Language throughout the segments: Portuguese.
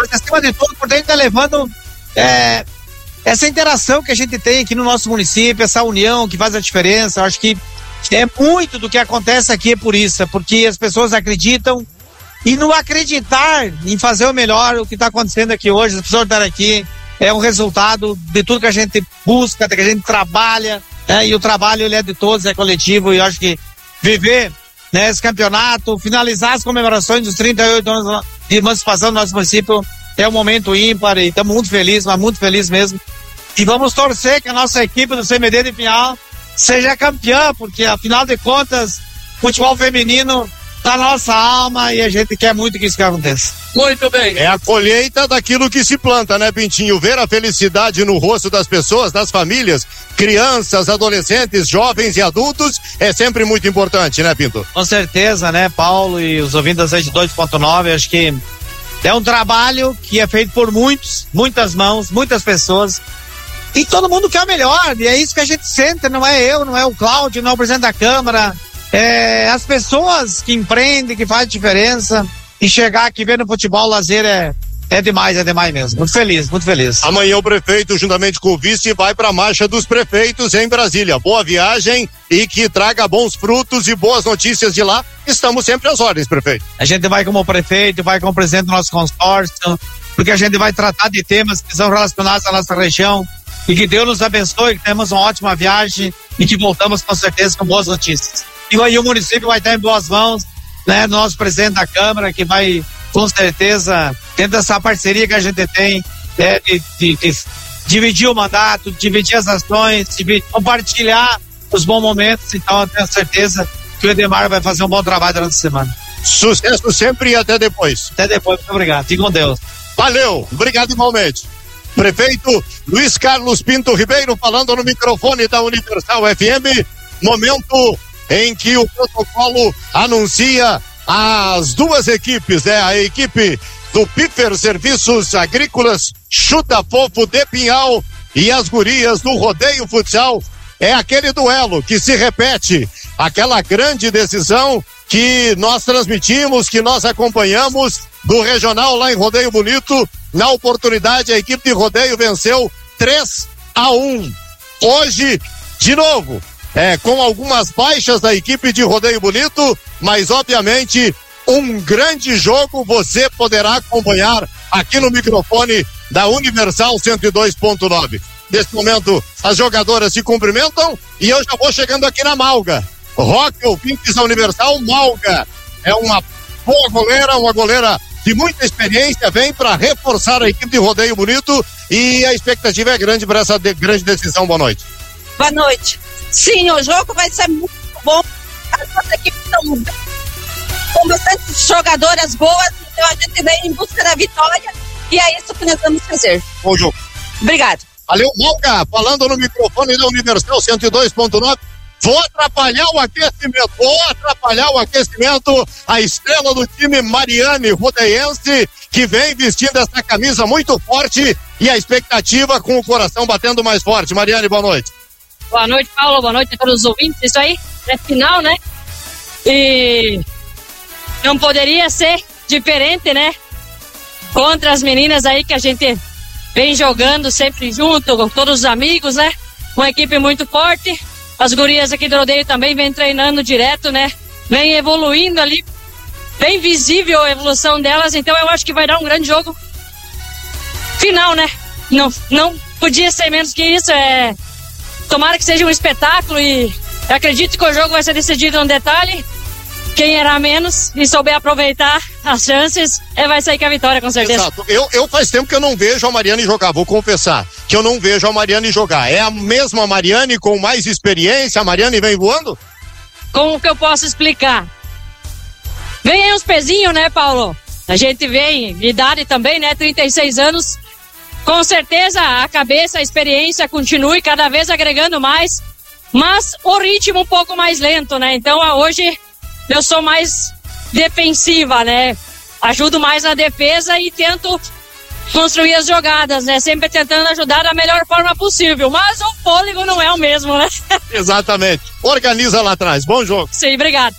torcedores, acima de tudo, por estar levando essa interação que a gente tem aqui no nosso município, essa união que faz a diferença. Eu acho que é muito do que acontece aqui é por isso, é porque as pessoas acreditam, e no acreditar em fazer o melhor, o que está acontecendo aqui hoje, as pessoas estarem aqui, é um resultado de tudo que a gente busca, que a gente trabalha, né? E o trabalho ele é de todos, é coletivo, e eu acho que viver, né, esse campeonato, finalizar as comemorações dos 38 anos de emancipação do nosso município é um momento ímpar, e estamos muito felizes, mas muito felizes mesmo. E vamos torcer que a nossa equipe do CMD de Pinhal seja campeã, porque afinal de contas, futebol feminino tá na nossa alma e a gente quer muito que isso aconteça. Muito bem. É a colheita daquilo que se planta, né, Pintinho? Ver a felicidade no rosto das pessoas, das famílias, crianças, adolescentes, jovens e adultos é sempre muito importante, né, Pinto? Com certeza, né, Paulo e os ouvintes da 102.9, acho que é um trabalho que é feito por muitas mãos, muitas pessoas, e todo mundo quer o melhor, e é isso que a gente sente, não é eu, não é o Cláudio, não é o presidente da Câmara, é as pessoas que empreendem, que fazem diferença, e chegar aqui vendo futebol, lazer é demais mesmo. Muito feliz. Amanhã o prefeito, juntamente com o vice, vai para a Marcha dos Prefeitos em Brasília. Boa viagem e que traga bons frutos e boas notícias de lá. Estamos sempre às ordens, prefeito. A gente vai como prefeito, vai como presidente do nosso consórcio, porque a gente vai tratar de temas que são relacionados à nossa região, e que Deus nos abençoe, que temos uma ótima viagem e que voltamos com certeza com boas notícias. E aí o município vai estar em boas mãos, né? Nosso presidente da Câmara, que vai, com certeza, dentro dessa parceria que a gente tem, de dividir o mandato, dividir as ações, compartilhar os bons momentos. Então eu tenho certeza que o Edemar vai fazer um bom trabalho durante a semana. Sucesso sempre e até depois. Até depois, muito obrigado. Fique com Deus. Valeu, obrigado igualmente. Prefeito Luiz Carlos Pinto Ribeiro falando no microfone da Universal FM, momento em que o protocolo anuncia as duas equipes, né? A equipe do Pifer Serviços Agrícolas Chuta Fofo de Pinhal e as gurias do Rodeio Futsal. É aquele duelo que se repete, aquela grande decisão que nós transmitimos, que nós acompanhamos do regional lá em Rodeio Bonito. Na oportunidade, a equipe de Rodeio venceu 3-1. Hoje, de novo, com algumas baixas da equipe de Rodeio Bonito, mas obviamente um grande jogo você poderá acompanhar aqui no microfone da Universal 102.9. Nesse momento, as jogadoras se cumprimentam e eu já vou chegando aqui na Malga. Rock, ouvintes da Universal, Malga é uma boa goleira, uma goleira de muita experiência, vem para reforçar a equipe de Rodeio Bonito e a expectativa é grande para essa grande decisão. Boa noite. Boa noite. Sim, o jogo vai ser muito bom. As duas equipes estão com bastante jogadoras boas, então a gente vem em busca da vitória e é isso que nós vamos fazer. Bom jogo. Obrigado. Valeu, Malga, falando no microfone da Universal 102.9. Vou atrapalhar o aquecimento, a estrela do time Mariane Rodeiense, que vem vestindo essa camisa muito forte e a expectativa com o coração batendo mais forte. Mariane, boa noite. Boa noite, Paulo, boa noite a todos os ouvintes. Isso aí é final, né? E não poderia ser diferente, né? Contra as meninas aí que a gente vem jogando sempre junto, com todos os amigos, né? Uma equipe muito forte. As gurias aqui do Rodeio também vem treinando direto, né? Vem evoluindo ali, bem visível a evolução delas, então eu acho que vai dar um grande jogo final, né? Não podia ser menos que isso, tomara que seja um espetáculo e acredito que o jogo vai ser decidido no detalhe. Quem errar menos e souber aproveitar as chances, vai sair com a vitória, com certeza. Exato. Eu faz tempo que eu não vejo a Mariane jogar, vou confessar que eu não vejo a Mariane jogar. É a mesma Mariane com mais experiência? A Mariane vem voando? Como que eu posso explicar? Vem aí uns pezinhos, né, Paulo? A gente vem, idade também, né, 36 anos. Com certeza a cabeça, a experiência continue cada vez agregando mais, mas o ritmo um pouco mais lento, né? Então hoje eu sou mais defensiva, né? Ajudo mais na defesa e tento construir as jogadas, né? Sempre tentando ajudar da melhor forma possível, mas o fôlego não é o mesmo, né? Exatamente. Organiza lá atrás. Bom jogo. Sim, obrigado.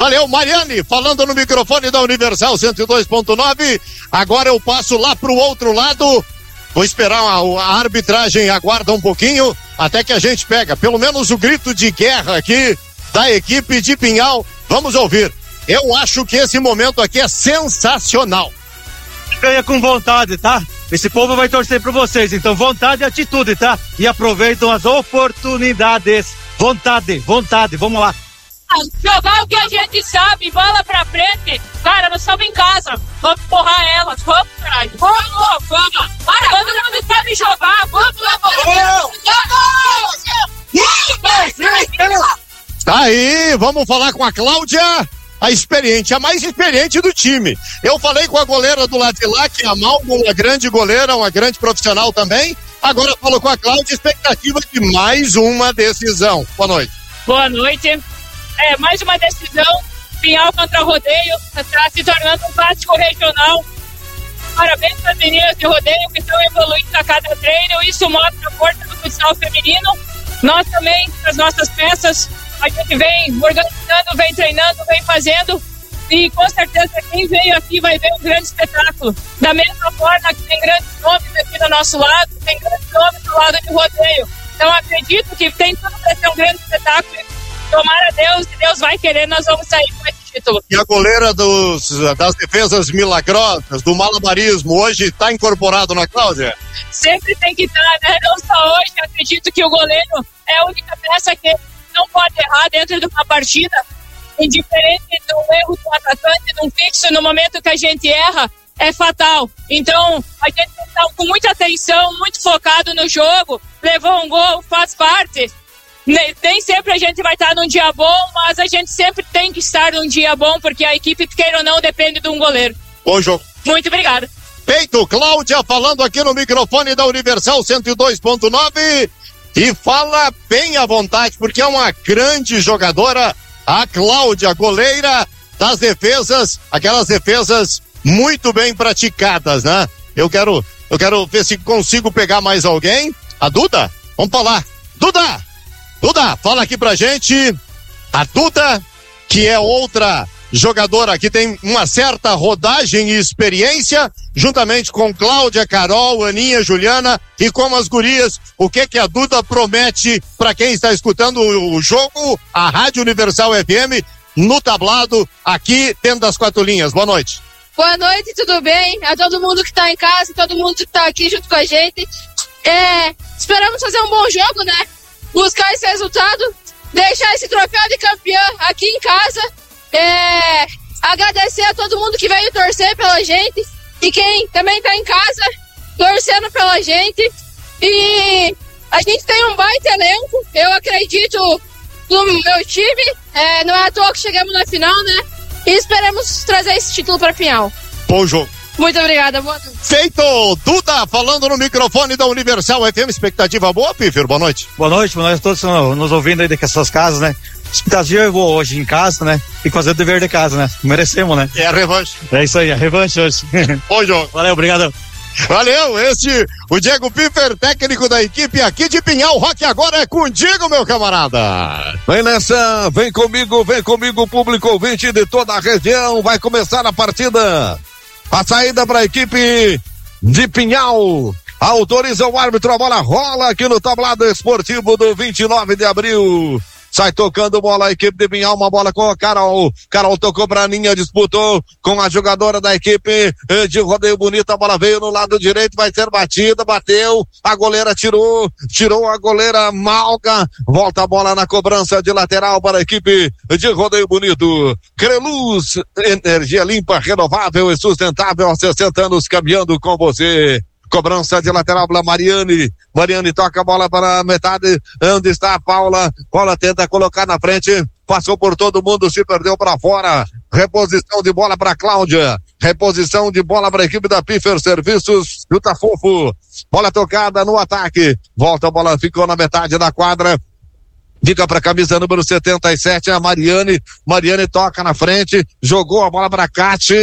Valeu, Mariane, falando no microfone da Universal 102.9. Agora eu passo lá pro outro lado. Vou esperar a arbitragem, aguarda um pouquinho, até que a gente pega pelo menos o grito de guerra aqui da equipe de Pinhal. Vamos ouvir. Eu acho que esse momento aqui é sensacional. Ganha com vontade, tá? Esse povo vai torcer por vocês, então vontade e atitude, tá? E aproveitam as oportunidades. Vontade, vamos lá. Jogar o que a gente sabe, bola pra frente. Cara, nós estamos em casa. Vamos empurrar elas. Vamos, caralho. Vamos. Para, todo mundo sabe jogar. Vamos. Tá aí, vamos falar com a Cláudia, a experiente, a mais experiente do time. Eu falei com a goleira do lado de lá, que é a Malgo, uma grande goleira, uma grande profissional também. Agora falo com a Cláudia, expectativa de mais uma decisão. Boa noite. Boa noite. Mais uma decisão. Pinhal contra Rodeio. Está se tornando um clássico regional. Parabéns para as meninas de Rodeio que estão evoluindo a cada treino. Isso mostra a força do futsal feminino. Nós também, as nossas peças, a gente vem organizando, vem treinando, vem fazendo. E com certeza quem veio aqui vai ver um grande espetáculo. Da mesma forma que tem grandes nomes aqui do nosso lado, tem grandes nomes do lado de Rodeio. Então acredito que tem tudo para ser um grande espetáculo. Tomara Deus, se Deus vai querer, nós vamos sair com esse título. E a goleira das defesas milagrosas, do malabarismo, hoje está incorporado na Cláudia? Sempre tem que estar, né? Não só hoje, acredito que o goleiro é a única peça que não pode errar dentro de uma partida, indiferente do erro do atacante, num fixo, no momento que a gente erra, é fatal. Então, a gente tem que estar com muita atenção, muito focado no jogo, levou um gol, faz parte. Nem sempre a gente vai estar num dia bom, mas a gente sempre tem que estar num dia bom, porque a equipe, queira ou não, depende de um goleiro. Bom jogo. Muito obrigada. Feito, Cláudia falando aqui no microfone da Universal 102.9 e fala bem à vontade, porque é uma grande jogadora, a Cláudia, goleira das defesas, aquelas defesas muito bem praticadas, né? Eu quero ver se consigo pegar mais alguém. A Duda? Vamos falar. Duda, fala aqui pra gente. A Duda, que é outra jogadora que tem uma certa rodagem e experiência, juntamente com Cláudia, Carol, Aninha, Juliana e com as gurias. O que a Duda promete para quem está escutando o jogo, a Rádio Universal FM, no tablado, aqui dentro das quatro linhas. Boa noite. Boa noite, tudo bem? A todo mundo que tá em casa e todo mundo que tá aqui junto com a gente. Esperamos fazer um bom jogo, né? Buscar esse resultado, deixar esse troféu de campeã aqui em casa, agradecer a todo mundo que veio torcer pela gente e quem também tá em casa torcendo pela gente. E a gente tem um baita elenco, eu acredito no meu time, não é à toa que chegamos na final, né? E esperamos trazer esse título para Pinhal. Bom jogo. Muito obrigada, boa noite. Feito, Duda, falando no microfone da Universal FM, expectativa boa, Pífero, boa noite. Boa noite, todos nos ouvindo aí das suas casas, né? Expectativa eu vou hoje em casa, né? E fazer o dever de casa, né? Merecemos, né? É a revanche. É isso aí, a revanche hoje. Bom jogo. Valeu, obrigado. Valeu, o Diego Piffer, técnico da equipe aqui de Pinhal. Rock agora é contigo, meu camarada. Vem nessa, vem comigo, público ouvinte de toda a região. Vai começar a partida. A saída para a equipe de Pinhal. Autoriza o árbitro, a bola rola aqui no tablado esportivo do 29 de abril. Sai tocando bola a equipe de Pinhal, uma bola com a Carol. Carol tocou pra Aninha, disputou com a jogadora da equipe de Rodeio Bonito. A bola veio no lado direito, vai ser batida, bateu. A goleira tirou a goleira Malga. Volta a bola na cobrança de lateral para a equipe de Rodeio Bonito. Creluz, energia limpa, renovável e sustentável há 60 anos caminhando com você. Cobrança de lateral para Mariane toca a bola para a metade, onde está a Paula tenta colocar na frente, passou por todo mundo, se perdeu para fora. Reposição de bola para Cláudia, reposição de bola para a equipe da Piffer Serviços, Juta Fofo, bola tocada no ataque, volta a bola, ficou na metade da quadra. Fica para a camisa número 77, a Mariane toca na frente, jogou a bola para Cate.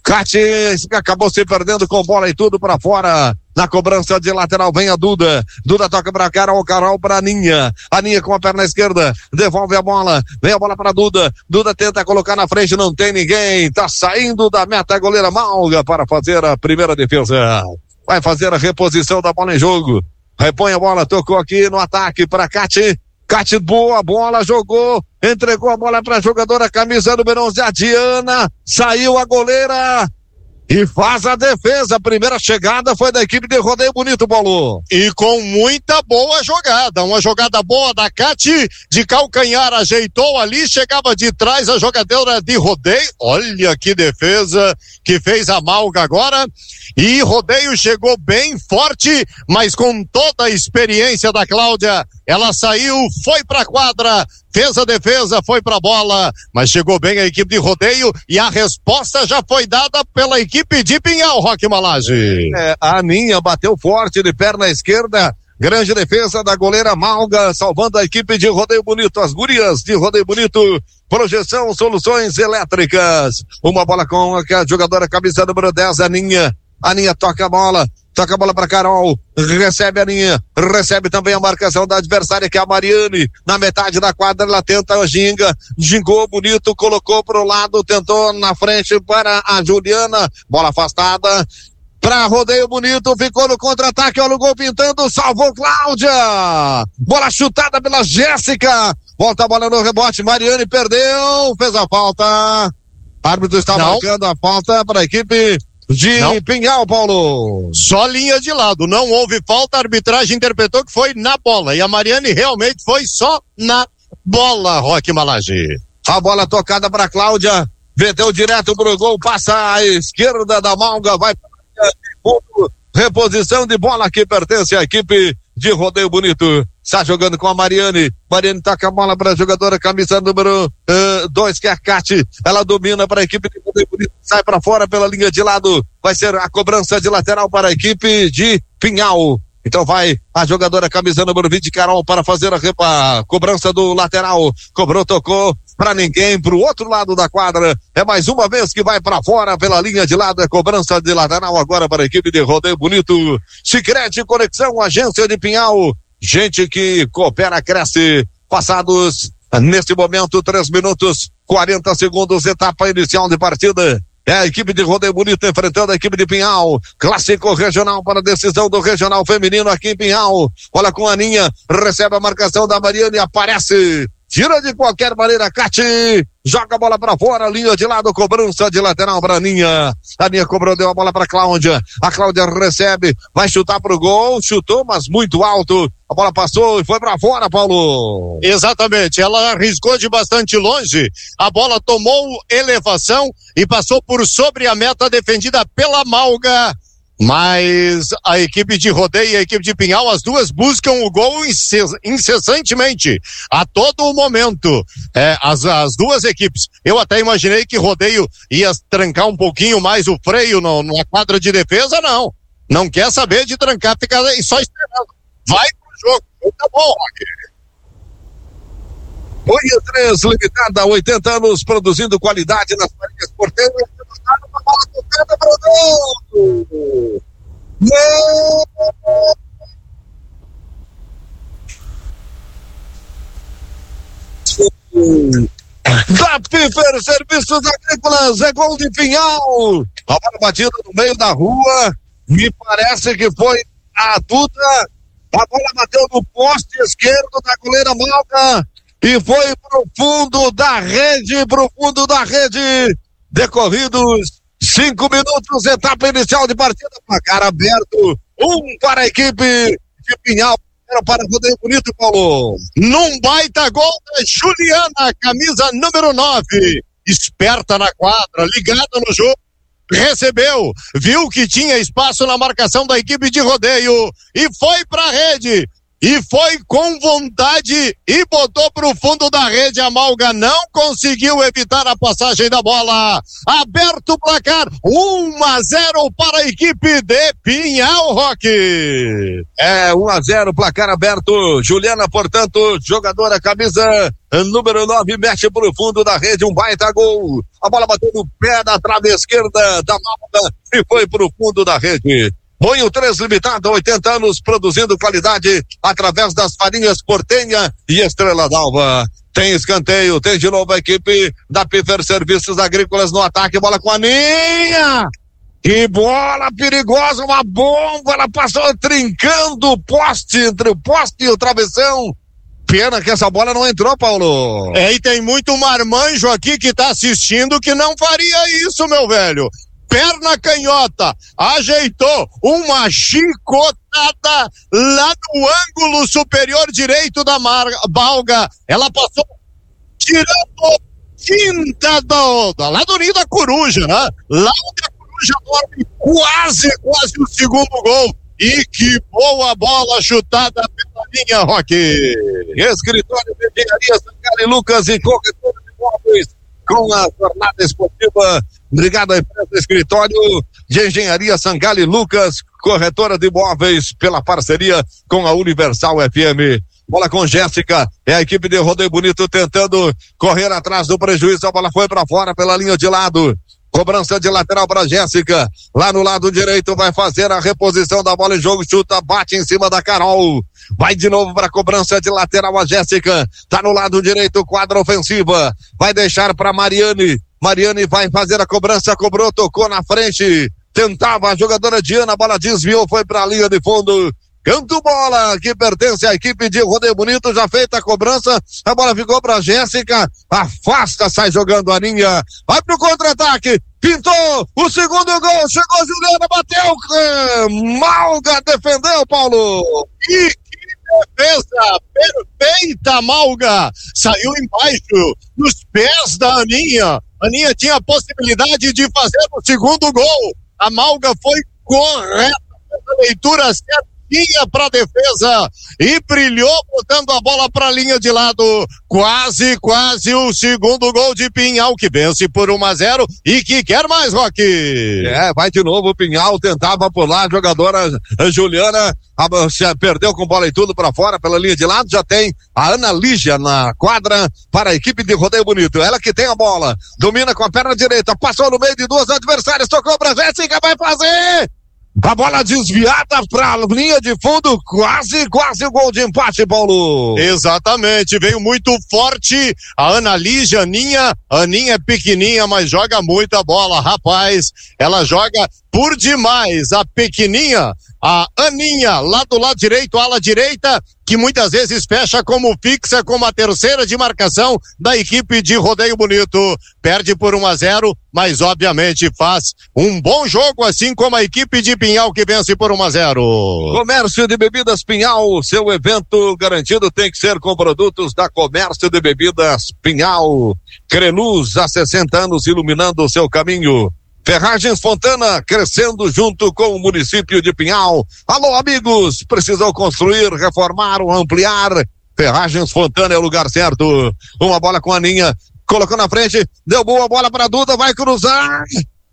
Cate acabou se perdendo com bola e tudo pra fora. Na cobrança de lateral vem a Duda. Duda toca pra Carol, Carol pra Ninha. A Ninha com a perna esquerda, devolve a bola. Vem a bola pra Duda. Duda tenta colocar na frente, não tem ninguém. Tá saindo da meta a goleira Malga para fazer a primeira defesa. Vai fazer a reposição da bola em jogo. Repõe a bola, tocou aqui no ataque pra Cate. Cate, boa bola, jogou, entregou a bola pra jogadora, camisa número 11, a Diana. Saiu a goleira e faz a defesa. A primeira chegada foi da equipe de Rodeio Bonito, Paulo. E com muita boa jogada. Uma jogada boa da Cate, de calcanhar, ajeitou ali, chegava de trás a jogadora de Rodeio. Olha que defesa que fez a Malga agora. E Rodeio chegou bem forte, mas com toda a experiência da Cláudia. Ela saiu, foi pra quadra, fez a defesa, foi pra bola, mas chegou bem a equipe de Rodeio e a resposta já foi dada pela equipe de Pinhal, Roque Malage. A Aninha bateu forte de perna esquerda, grande defesa da goleira Malga, salvando a equipe de Rodeio Bonito, as gurias de Rodeio Bonito. Projeção Soluções Elétricas. Uma bola com a jogadora camisa número 10, Aninha. Aninha toca a bola pra Carol, recebe a Aninha, recebe também a marcação da adversária, que é a Mariane, na metade da quadra, ela tenta a gingou bonito, colocou pro lado, tentou na frente para a Juliana, bola afastada, pra Rodeio Bonito, ficou no contra-ataque, olha o gol pintando, salvou Cláudia, bola chutada pela Jéssica, volta a bola no rebote, Mariane perdeu, fez a falta, árbitro está marcando a falta para a equipe de Pinhal, Paulo. Só linha de lado, não houve falta, a arbitragem interpretou que foi na bola, e a Mariane realmente foi só na bola, Roque Malage. A bola tocada para Cláudia, meteu direto pro gol, passa à esquerda da Malga, vai para reposição de bola que pertence à equipe de Rodeio Bonito. Está jogando com a Mariane. Mariane toca a bola para a jogadora, camisa número 2, que é a Cate. Ela domina para a equipe de Rodeio Bonito. Sai para fora pela linha de lado. Vai ser a cobrança de lateral para a equipe de Pinhal. Então vai a jogadora, camisa número 20, Carol, para fazer a cobrança do lateral. Cobrou, tocou para ninguém, pro outro lado da quadra. É mais uma vez que vai para fora pela linha de lado. É cobrança de lateral agora para a equipe de Rodeio Bonito. Sicredi Conexão, agência de Pinhal. Gente que coopera, cresce. Passados, neste momento, 3 minutos, 40 segundos, etapa inicial de partida. É a equipe de Rodeio Bonito enfrentando a equipe de Pinhal. Clássico regional para a decisão do regional feminino aqui em Pinhal. Olha com a Aninha, recebe a marcação da Mariane, aparece. Tira de qualquer maneira, Cate, joga a bola pra fora, linha de lado, cobrança de lateral pra Aninha. A Aninha cobrou, deu a bola pra Cláudia. A Cláudia recebe, vai chutar pro gol, chutou, mas muito alto. A bola passou e foi pra fora, Paulo. Exatamente, ela arriscou de bastante longe. A bola tomou elevação e passou por sobre a meta defendida pela Malga. Mas a equipe de Rodeio e a equipe de Pinhal, as duas buscam o gol incessantemente, a todo momento. As duas equipes. Eu até imaginei que Rodeio ia trancar um pouquinho mais o freio na quadra de defesa, não. Não quer saber de trancar, fica só esperando. Vai pro jogo. Tá bom, Roque. Cunha 3 Limitada, 80 anos produzindo qualidade nas farinhas porteiras. Uma bola tocada para o gol. Da Piper Serviços Agrícolas, é gol de Pinhal. A bola batida no meio da rua, me parece que foi a Duda. A bola bateu no poste esquerdo da goleira Malga e foi pro fundo da rede, Decorridos 5 minutos, etapa inicial de partida, placar aberto, 1 para a equipe de Pinhal, era para o Rodeio Bonito, Paulo. Num baita gol da Juliana, camisa número 9, esperta na quadra, ligada no jogo, recebeu, viu que tinha espaço na marcação da equipe de Rodeio e foi pra rede. e foi com vontade e botou pro fundo da rede. A Malga não conseguiu evitar a passagem da bola. Aberto o placar, 1-0 para a equipe de Pinhal, Roque. 1-0, placar aberto. Juliana, portanto, jogadora camisa número 9, mexe pro fundo da rede, um baita gol. A bola bateu no pé da trave esquerda da Malga e foi pro fundo da rede. Moinho 3 Limitada, 80 anos, produzindo qualidade através das farinhas Portenha e Estrela d'Alva. Tem escanteio, tem de novo a equipe da Pifer Serviços Agrícolas no ataque, bola com a Aninha. Que bola perigosa, uma bomba, ela passou trincando o poste, entre o poste e o travessão. Pena que essa bola não entrou, Paulo. E tem muito marmanjo aqui que tá assistindo que não faria isso, meu velho. Perna canhota, ajeitou uma chicotada lá no ângulo superior direito da Malga. Ela passou tirando tinta lá do ninho da coruja, né? Lá onde a coruja dorme, quase o segundo gol. E que boa bola chutada pela linha, Roque. Escritório de Engenharia Sangali Lucas e corretora de imóveis com a jornada esportiva. Obrigado à empresa Escritório de Engenharia Sangali Lucas, corretora de imóveis, pela parceria com a Universal FM. Bola com Jéssica, é a equipe de Rodeio Bonito tentando correr atrás do prejuízo, a bola foi para fora pela linha de lado. Cobrança de lateral para Jéssica, lá no lado direito vai fazer a reposição da bola em jogo, chuta, bate em cima da Carol, vai de novo para cobrança de lateral a Jéssica, tá no lado direito, quadra ofensiva, vai deixar para Mariane vai fazer a cobrança, cobrou, tocou na frente, tentava a jogadora Diana, a bola desviou, foi para a linha de fundo. Canto bola que pertence à equipe de Rodeio Bonito, já feita a cobrança, a bola ficou pra Jéssica, afasta, sai jogando a Aninha, vai pro contra-ataque, pintou o segundo gol, chegou Juliana, bateu, Malga defendeu, Paulo. E que defesa perfeita, Malga, saiu embaixo, nos pés da Aninha. Aninha tinha a possibilidade de fazer o segundo gol, a Malga foi correta, a leitura certa para defesa e brilhou botando a bola para a linha de lado, quase o segundo gol de Pinhal, que vence por 1-0 e que quer mais, Roque. Vai de novo o Pinhal, tentava por lá, a jogadora Juliana perdeu com bola e tudo para fora pela linha de lado, já tem a Ana Lígia na quadra para a equipe de Rodeio Bonito, ela que tem a bola, domina com a perna direita, passou no meio de duas adversárias, tocou pra Jéssica, vai fazer! A bola desviada pra linha de fundo, quase o gol de empate, Paulo. Exatamente, veio muito forte a Ana Lígia, Aninha é pequenininha, mas joga muita bola, rapaz, ela joga por demais, a pequenininha, a Aninha, lá do lado direito, ala direita, que muitas vezes fecha como fixa, como a terceira de marcação da equipe de Rodeio Bonito. Perde por 1-0, mas obviamente faz um bom jogo, assim como a equipe de Pinhal que vence por 1-0. Comércio de Bebidas Pinhal, seu evento garantido tem que ser com produtos da Comércio de Bebidas Pinhal. Creluz, há 60 anos iluminando o seu caminho. Ferragens Fontana, crescendo junto com o município de Pinhal. Alô, amigos, precisam construir, reformar ou ampliar? Ferragens Fontana é o lugar certo. Uma bola com a Aninha, colocou na frente, deu boa bola para Duda, vai cruzar.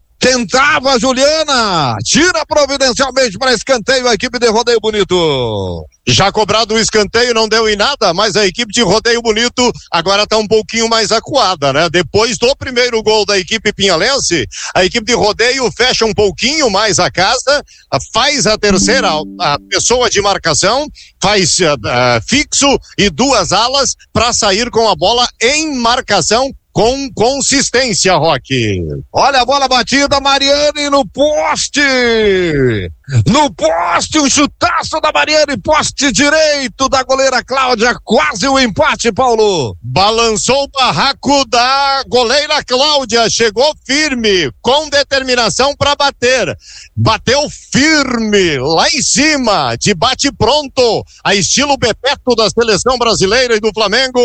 Tentava a Juliana, tira providencialmente para escanteio a equipe de Rodeio Bonito. Já cobrado o escanteio, não deu em nada, mas a equipe de Rodeio Bonito agora está um pouquinho mais acuada, né? Depois do primeiro gol da equipe pinhalense, a equipe de Rodeio fecha um pouquinho mais a casa, faz a terceira, a pessoa de marcação, faz fixo e duas alas para sair com a bola em marcação com consistência, Roque. Olha a bola batida, Mariane no poste, um chutaço da Mariane, poste direito da goleira Cláudia, quase o empate, Paulo. Balançou o barraco da goleira Cláudia, chegou firme, com determinação para bater, bateu firme, lá em cima, de bate pronto, a estilo Bebeto da seleção brasileira e do Flamengo.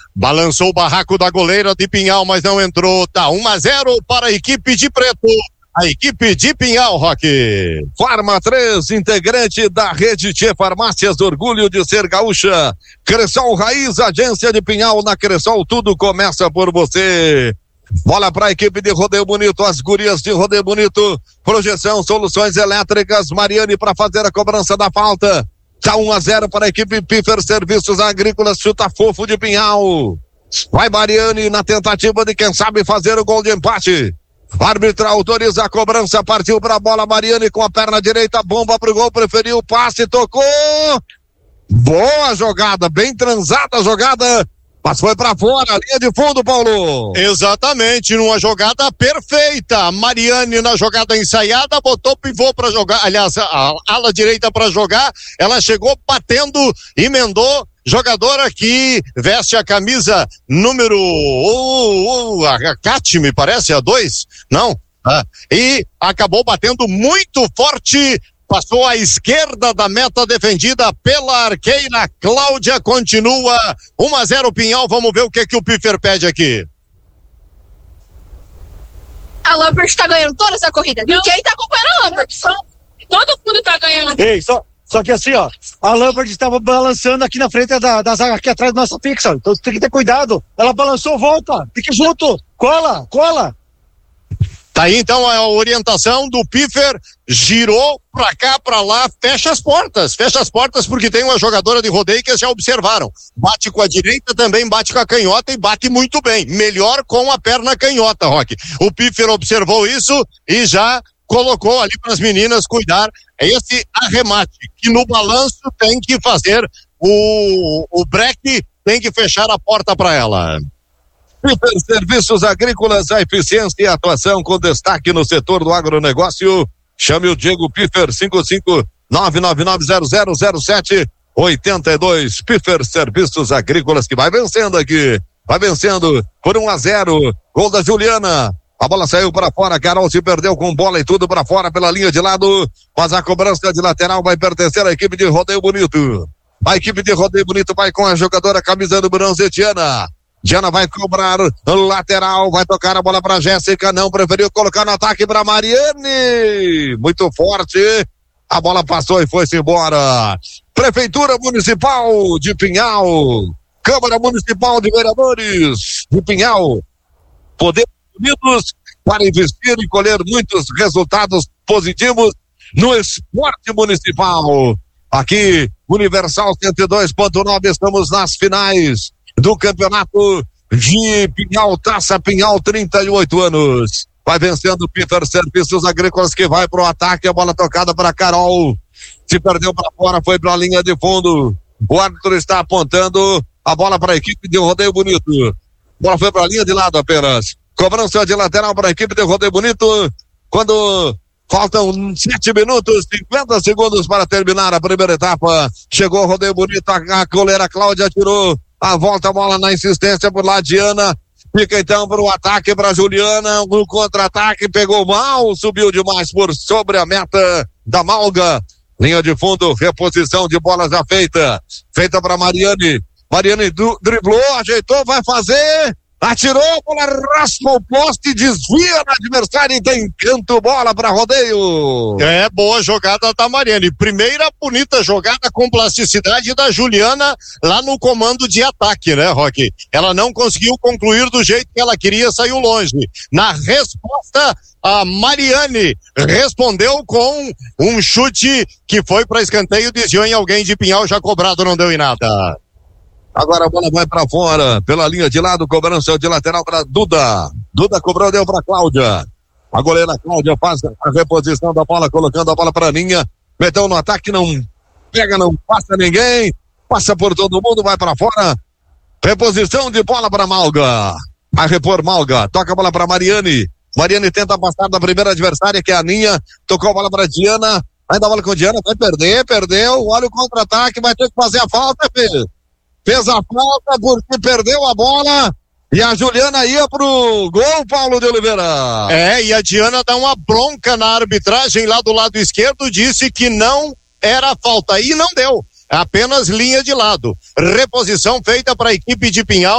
Balançou o barraco da goleira de Pinhal, mas não entrou. Tá 1-0 para a equipe de Preto. a equipe de Pinhal, Roque. Farma 3, integrante da rede Tchê Farmácias, orgulho de ser gaúcha. Cressol Raiz, agência de Pinhal. Na Cressol tudo começa por você. Bola para a equipe de Rodeio Bonito, as gurias de Rodeio Bonito. Projeção, soluções elétricas. Mariane para fazer a cobrança da falta. Tá 1-0 para a equipe Piffer Serviços Agrícolas, chuta fofo de Pinhal. Vai Mariane na tentativa de quem sabe fazer o gol de empate. Árbitro autoriza a cobrança, partiu para a bola. Mariane com a perna direita, bomba pro gol, preferiu o passe, tocou. Boa jogada, bem transada a jogada. Mas foi pra fora, linha de fundo, Paulo. Exatamente, numa jogada perfeita. Mariane na jogada ensaiada, botou pivô pra jogar, aliás, a ala direita pra jogar. Ela chegou batendo, emendou. Jogadora que veste a camisa número a Cate, me parece, a 2, não? E acabou batendo muito forte. Passou à esquerda da meta defendida pela arqueira Cláudia. Continua 1-0 Pinhal. Vamos ver o que o Piffer pede aqui. A Lambert tá ganhando toda essa corrida. Ninguém tá acompanhando a Lambert. Todo mundo tá ganhando. Ei, só que assim, ó, a Lambert estava balançando aqui na frente da zaga, aqui atrás da nossa fixa. Então tem que ter cuidado. Ela balançou, volta. Fique junto. Cola. Tá aí então a orientação do Piffer, girou pra cá, pra lá, fecha as portas porque tem uma jogadora de rodeio que já observaram, bate com a direita, também bate com a canhota e bate muito bem, melhor com a perna canhota, Roque. O Piffer observou isso e já colocou ali para as meninas cuidar esse arremate, que no balanço tem que fazer o break, tem que fechar a porta para ela. Piffer Serviços Agrícolas, a eficiência e a atuação com destaque no setor do agronegócio. Chame o Diego Piffer, 55999000782. Piffer Serviços Agrícolas, que vai vencendo aqui. Vai vencendo por 1-0. Gol da Juliana. A bola saiu para fora, Carol se perdeu com bola e tudo para fora pela linha de lado. Mas a cobrança de lateral vai pertencer à equipe de Rodeio Bonito. A equipe de Rodeio Bonito vai com a jogadora camisa do bronze, Diana. Diana vai cobrar lateral, vai tocar a bola para Jéssica, não, preferiu colocar no ataque para Mariane, muito forte, a bola passou e foi-se embora. Prefeitura Municipal de Pinhal, Câmara Municipal de Vereadores de Pinhal, Poder Unidos para investir e colher muitos resultados positivos no esporte municipal. Aqui, Universal 102.9, estamos nas finais do campeonato de Pinhal, Taça Pinhal, 38 anos. Vai vencendo o Piffer Serviços Agrícolas, que vai pro ataque, a bola tocada para Carol. Se perdeu para fora, foi para a linha de fundo. O árbitro está apontando a bola para a equipe de Rodeio Bonito. A bola foi para a linha de lado apenas. Cobrança de lateral para a equipe de Rodeio Bonito. Quando faltam 7 minutos, 50 segundos para terminar a primeira etapa. Chegou o Rodeio Bonito, a goleira Cláudia tirou a volta, a bola na insistência por lá, Diana. Fica então para o ataque para Juliana. No contra-ataque, pegou mal, subiu demais por sobre a meta da Malga. Linha de fundo, reposição de bola já feita. Feita para Mariane. Mariane driblou, ajeitou, vai fazer. Atirou, bola raspa o poste, desvia no adversário e tem canto, bola para Rodeio. É, boa jogada da Mariane. Primeira bonita jogada com plasticidade da Juliana lá no comando de ataque, né, Roque? Ela não conseguiu concluir do jeito que ela queria, saiu longe. Na resposta, a Mariane respondeu com um chute que foi para escanteio, desviou em alguém de Pinhal, já cobrado, não deu em nada. Agora a bola vai para fora, pela linha de lado, cobrança de lateral para Duda. Duda cobrou, deu para Cláudia. A goleira Cláudia faz a reposição da bola, colocando a bola para a linha. Meteu no ataque, não pega, não passa ninguém. Passa por todo mundo, vai para fora. Reposição de bola para Malga. Vai repor Malga, toca a bola para Mariane. Mariane tenta passar da primeira adversária, que é a Aninha. Tocou a bola para Diana. Ainda a bola com Diana, vai perder, perdeu. Olha o contra-ataque, vai ter que fazer a falta, filho. Fez a falta porque perdeu a bola e a Juliana ia pro gol, Paulo de Oliveira. É, e a Diana dá uma bronca na arbitragem lá do lado esquerdo, disse que não era falta e não deu, apenas linha de lado. Reposição feita para a equipe de Pinhal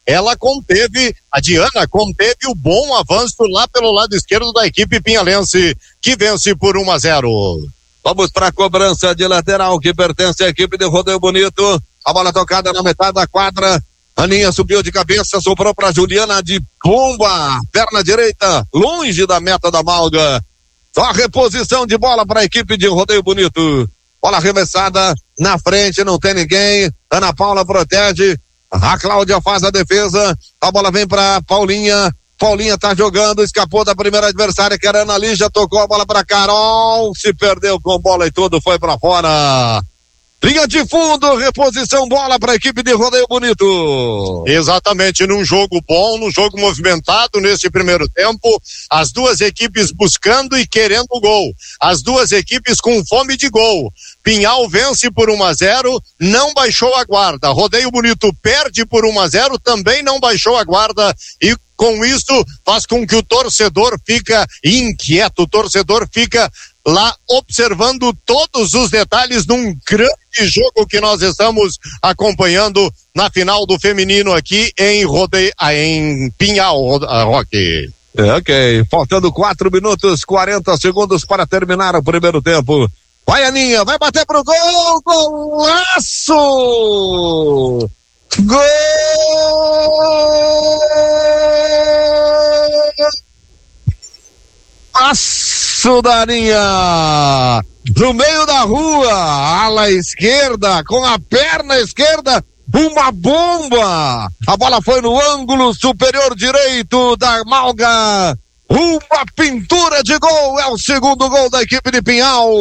a Diana conteve o bom avanço lá pelo lado esquerdo da equipe pinhalense, que vence por 1-0. Vamos para a cobrança de lateral que pertence à equipe de Rodeio Bonito. A bola tocada na metade da quadra. Aninha subiu de cabeça, sobrou para Juliana de bomba, perna direita, longe da meta da Malga. Só reposição de bola para a equipe de Rodeio Bonito. Bola arremessada na frente, não tem ninguém. Ana Paula protege. A Cláudia faz a defesa. A bola vem para Paulinha. Paulinha tá jogando, escapou da primeira adversária, que era a Ana Lígia, tocou a bola para Carol, se perdeu com bola e tudo, foi para fora. Linha de fundo, reposição, bola para a equipe de Rodeio Bonito. Exatamente, num jogo bom, num jogo movimentado nesse primeiro tempo, as duas equipes buscando e querendo gol, as duas equipes com fome de gol. Pinhal vence por 1-0, não baixou a guarda. Rodeio Bonito perde por 1-0, também não baixou a guarda, e com isso faz com que o torcedor fica inquieto, o torcedor fica lá observando todos os detalhes num grande jogo que nós estamos acompanhando na final do feminino aqui em Pinhal, Roque. Ok, faltando 4 minutos, 40 segundos para terminar o primeiro tempo. Vai, Aninha, vai bater pro gol, golaço! Gol! Golaço da Aninha! No meio da rua, ala esquerda, com a perna esquerda, uma bomba! A bola foi no ângulo superior direito da Malga. Uma pintura de gol, é o segundo gol da equipe de Pinhal.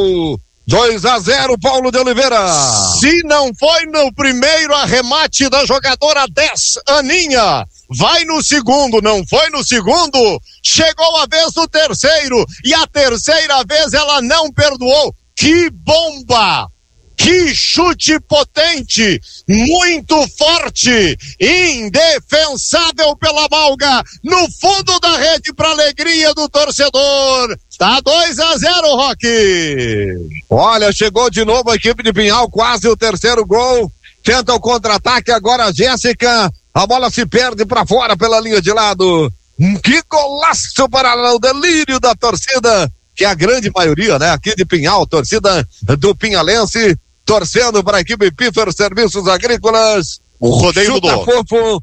2-0, Paulo de Oliveira. Se não foi no primeiro arremate da jogadora 10, Aninha, vai no segundo, não foi no segundo, chegou a vez do terceiro, e a terceira vez ela não perdoou. Que bomba! Que chute potente, muito forte, indefensável pela Malga, no fundo da rede para alegria do torcedor. Tá 2-0, Roque. Olha, chegou de novo a equipe de Pinhal, quase o terceiro gol. Tenta o contra-ataque, agora a Jéssica. A bola se perde para fora pela linha de lado. Que golaço para o delírio da torcida, que é a grande maioria, né? Aqui de Pinhal, torcida do Pinhalense, torcendo para a equipe Piffer Serviços Agrícolas. O rodeio mudou. Fofo,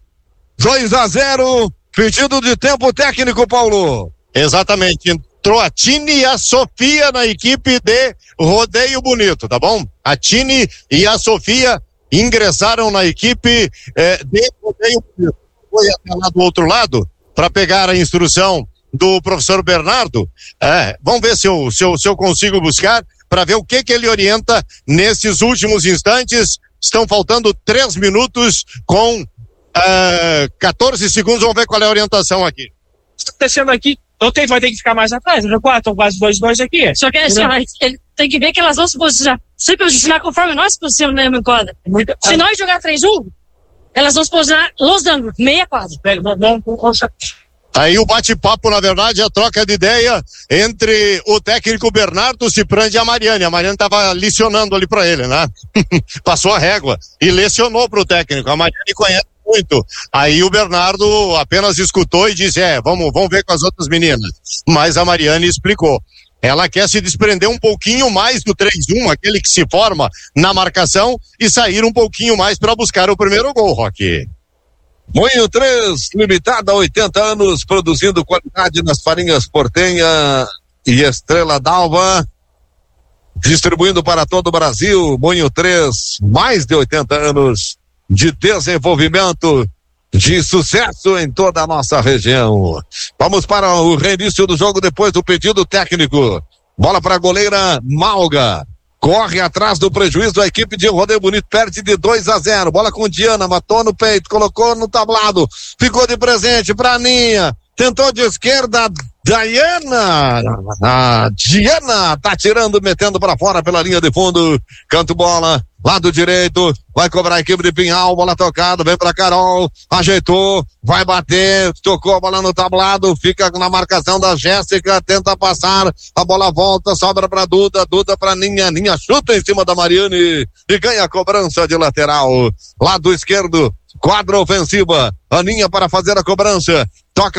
2-0, pedido de tempo técnico, Paulo. Exatamente, entrou a Tine e a Sofia na equipe de Rodeio Bonito, tá bom? A Tine e a Sofia ingressaram na equipe de Rodeio Bonito. Foi até lá do outro lado para pegar a instrução do professor Bernardo. Vamos ver se eu consigo buscar para ver o que ele orienta nesses últimos instantes. Estão faltando 3 minutos com 14 segundos. Vamos ver qual é a orientação aqui. Está acontecendo aqui, vai ter que ficar mais atrás, no 4, estão quase 2-2 aqui. Só que assim, ele tem que ver que elas vão se posicionar, se posicionar conforme nós se posicionamos na mesma quadra. Se nós jogar 3-1, elas vão se posicionar los ângulos, meia quadra. Aí o bate-papo, na verdade, a troca de ideia entre o técnico Bernardo Ciprandi e a Mariane. A Mariane estava licionando ali para ele, né? Passou a régua e lecionou para o técnico. A Mariane conhece muito. Aí o Bernardo apenas escutou e disse, vamos ver com as outras meninas. Mas a Mariane explicou. Ela quer se desprender um pouquinho mais do 3-1, aquele que se forma na marcação, e sair um pouquinho mais para buscar o primeiro gol, Roque. Moinho 3, limitada a 80 anos, produzindo qualidade nas farinhas Portenha e Estrela d'Alva, distribuindo para todo o Brasil. Moinho 3, mais de 80 anos de desenvolvimento, de sucesso em toda a nossa região. Vamos para o reinício do jogo depois do pedido técnico. Bola para a goleira Malga. Corre atrás do prejuízo a equipe de Rodeio Bonito, perde de 2-0, bola com Diana, matou no peito, colocou no tablado, ficou de presente pra Aninha, tentou de esquerda, Diana tá tirando, metendo pra fora pela linha de fundo, canto bola, lado direito, vai cobrar a equipe de Pinhal, bola tocada, vem pra Carol, ajeitou, vai bater, tocou a bola no tablado, fica na marcação da Jéssica, tenta passar, a bola volta, sobra pra Duda pra Ninha chuta em cima da Mariane e ganha a cobrança de lateral, lado esquerdo quadra ofensiva. Aninha para fazer a cobrança. Toca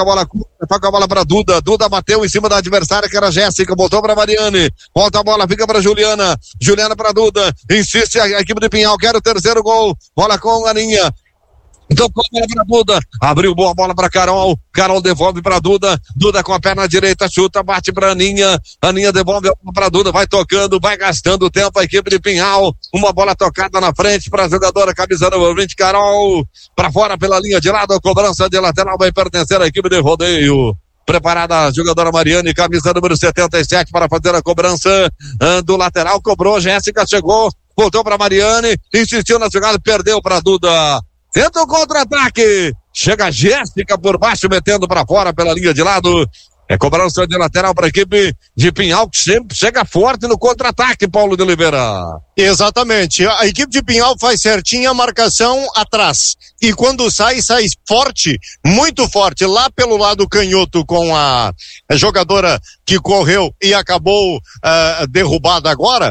a bola para Duda. Duda bateu em cima da adversária, que era a Jéssica. Botou para Mariane. Volta a bola, fica para Juliana. Juliana para Duda. Insiste a equipe de Pinhal. Quer o terceiro gol. Bola com Aninha. Tocou a bola pra Duda, abriu boa bola pra Carol, Carol devolve pra Duda, Duda com a perna direita, chuta, bate pra Aninha, Aninha devolve a bola pra Duda, vai tocando, vai gastando tempo a equipe de Pinhal, uma bola tocada na frente pra jogadora, camisa número 20, Carol, pra fora pela linha de lado, a cobrança de lateral vai pertencer à equipe de rodeio. Preparada a jogadora Mariane, camisa número 77 para fazer a cobrança do lateral, cobrou, Jéssica chegou, voltou pra Mariane, insistiu na jogada, perdeu pra Duda. Tenta o contra-ataque. Chega a Jéssica por baixo, metendo para fora pela linha de lado. É cobrança de lateral para a equipe de Pinhal, que sempre chega forte no contra-ataque, Paulo de Oliveira. Exatamente. A equipe de Pinhal faz certinha a marcação atrás. E quando sai forte, muito forte, lá pelo lado canhoto com a jogadora que correu e acabou derrubada agora.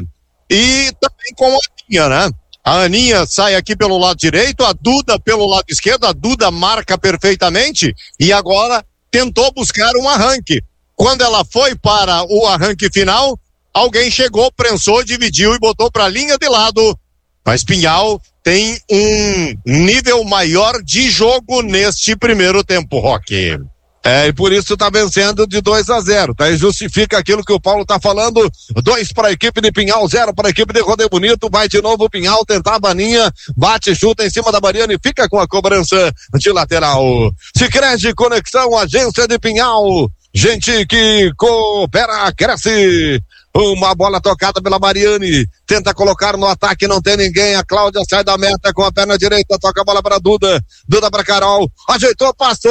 E também com a Aninha, né? A Aninha sai aqui pelo lado direito, a Duda pelo lado esquerdo, a Duda marca perfeitamente e agora tentou buscar um arranque. Quando ela foi para o arranque final, alguém chegou, prensou, dividiu e botou para a linha de lado. Mas Pinhal tem um nível maior de jogo neste primeiro tempo, Roque. E por isso tá vencendo de 2-0, tá? E justifica aquilo que o Paulo tá falando. 2 para a equipe de Pinhal, 0 para a equipe de Rodeio Bonito. Vai de novo o Pinhal, tentar a Baninha, bate, chuta em cima da Mariana e fica com a cobrança de lateral. Sicredi Conexão, agência de Pinhal. Gente que coopera, cresce. Uma bola tocada pela Mariane, tenta colocar no ataque, não tem ninguém, a Cláudia sai da meta com a perna direita, toca a bola para Duda, Duda para Carol, ajeitou,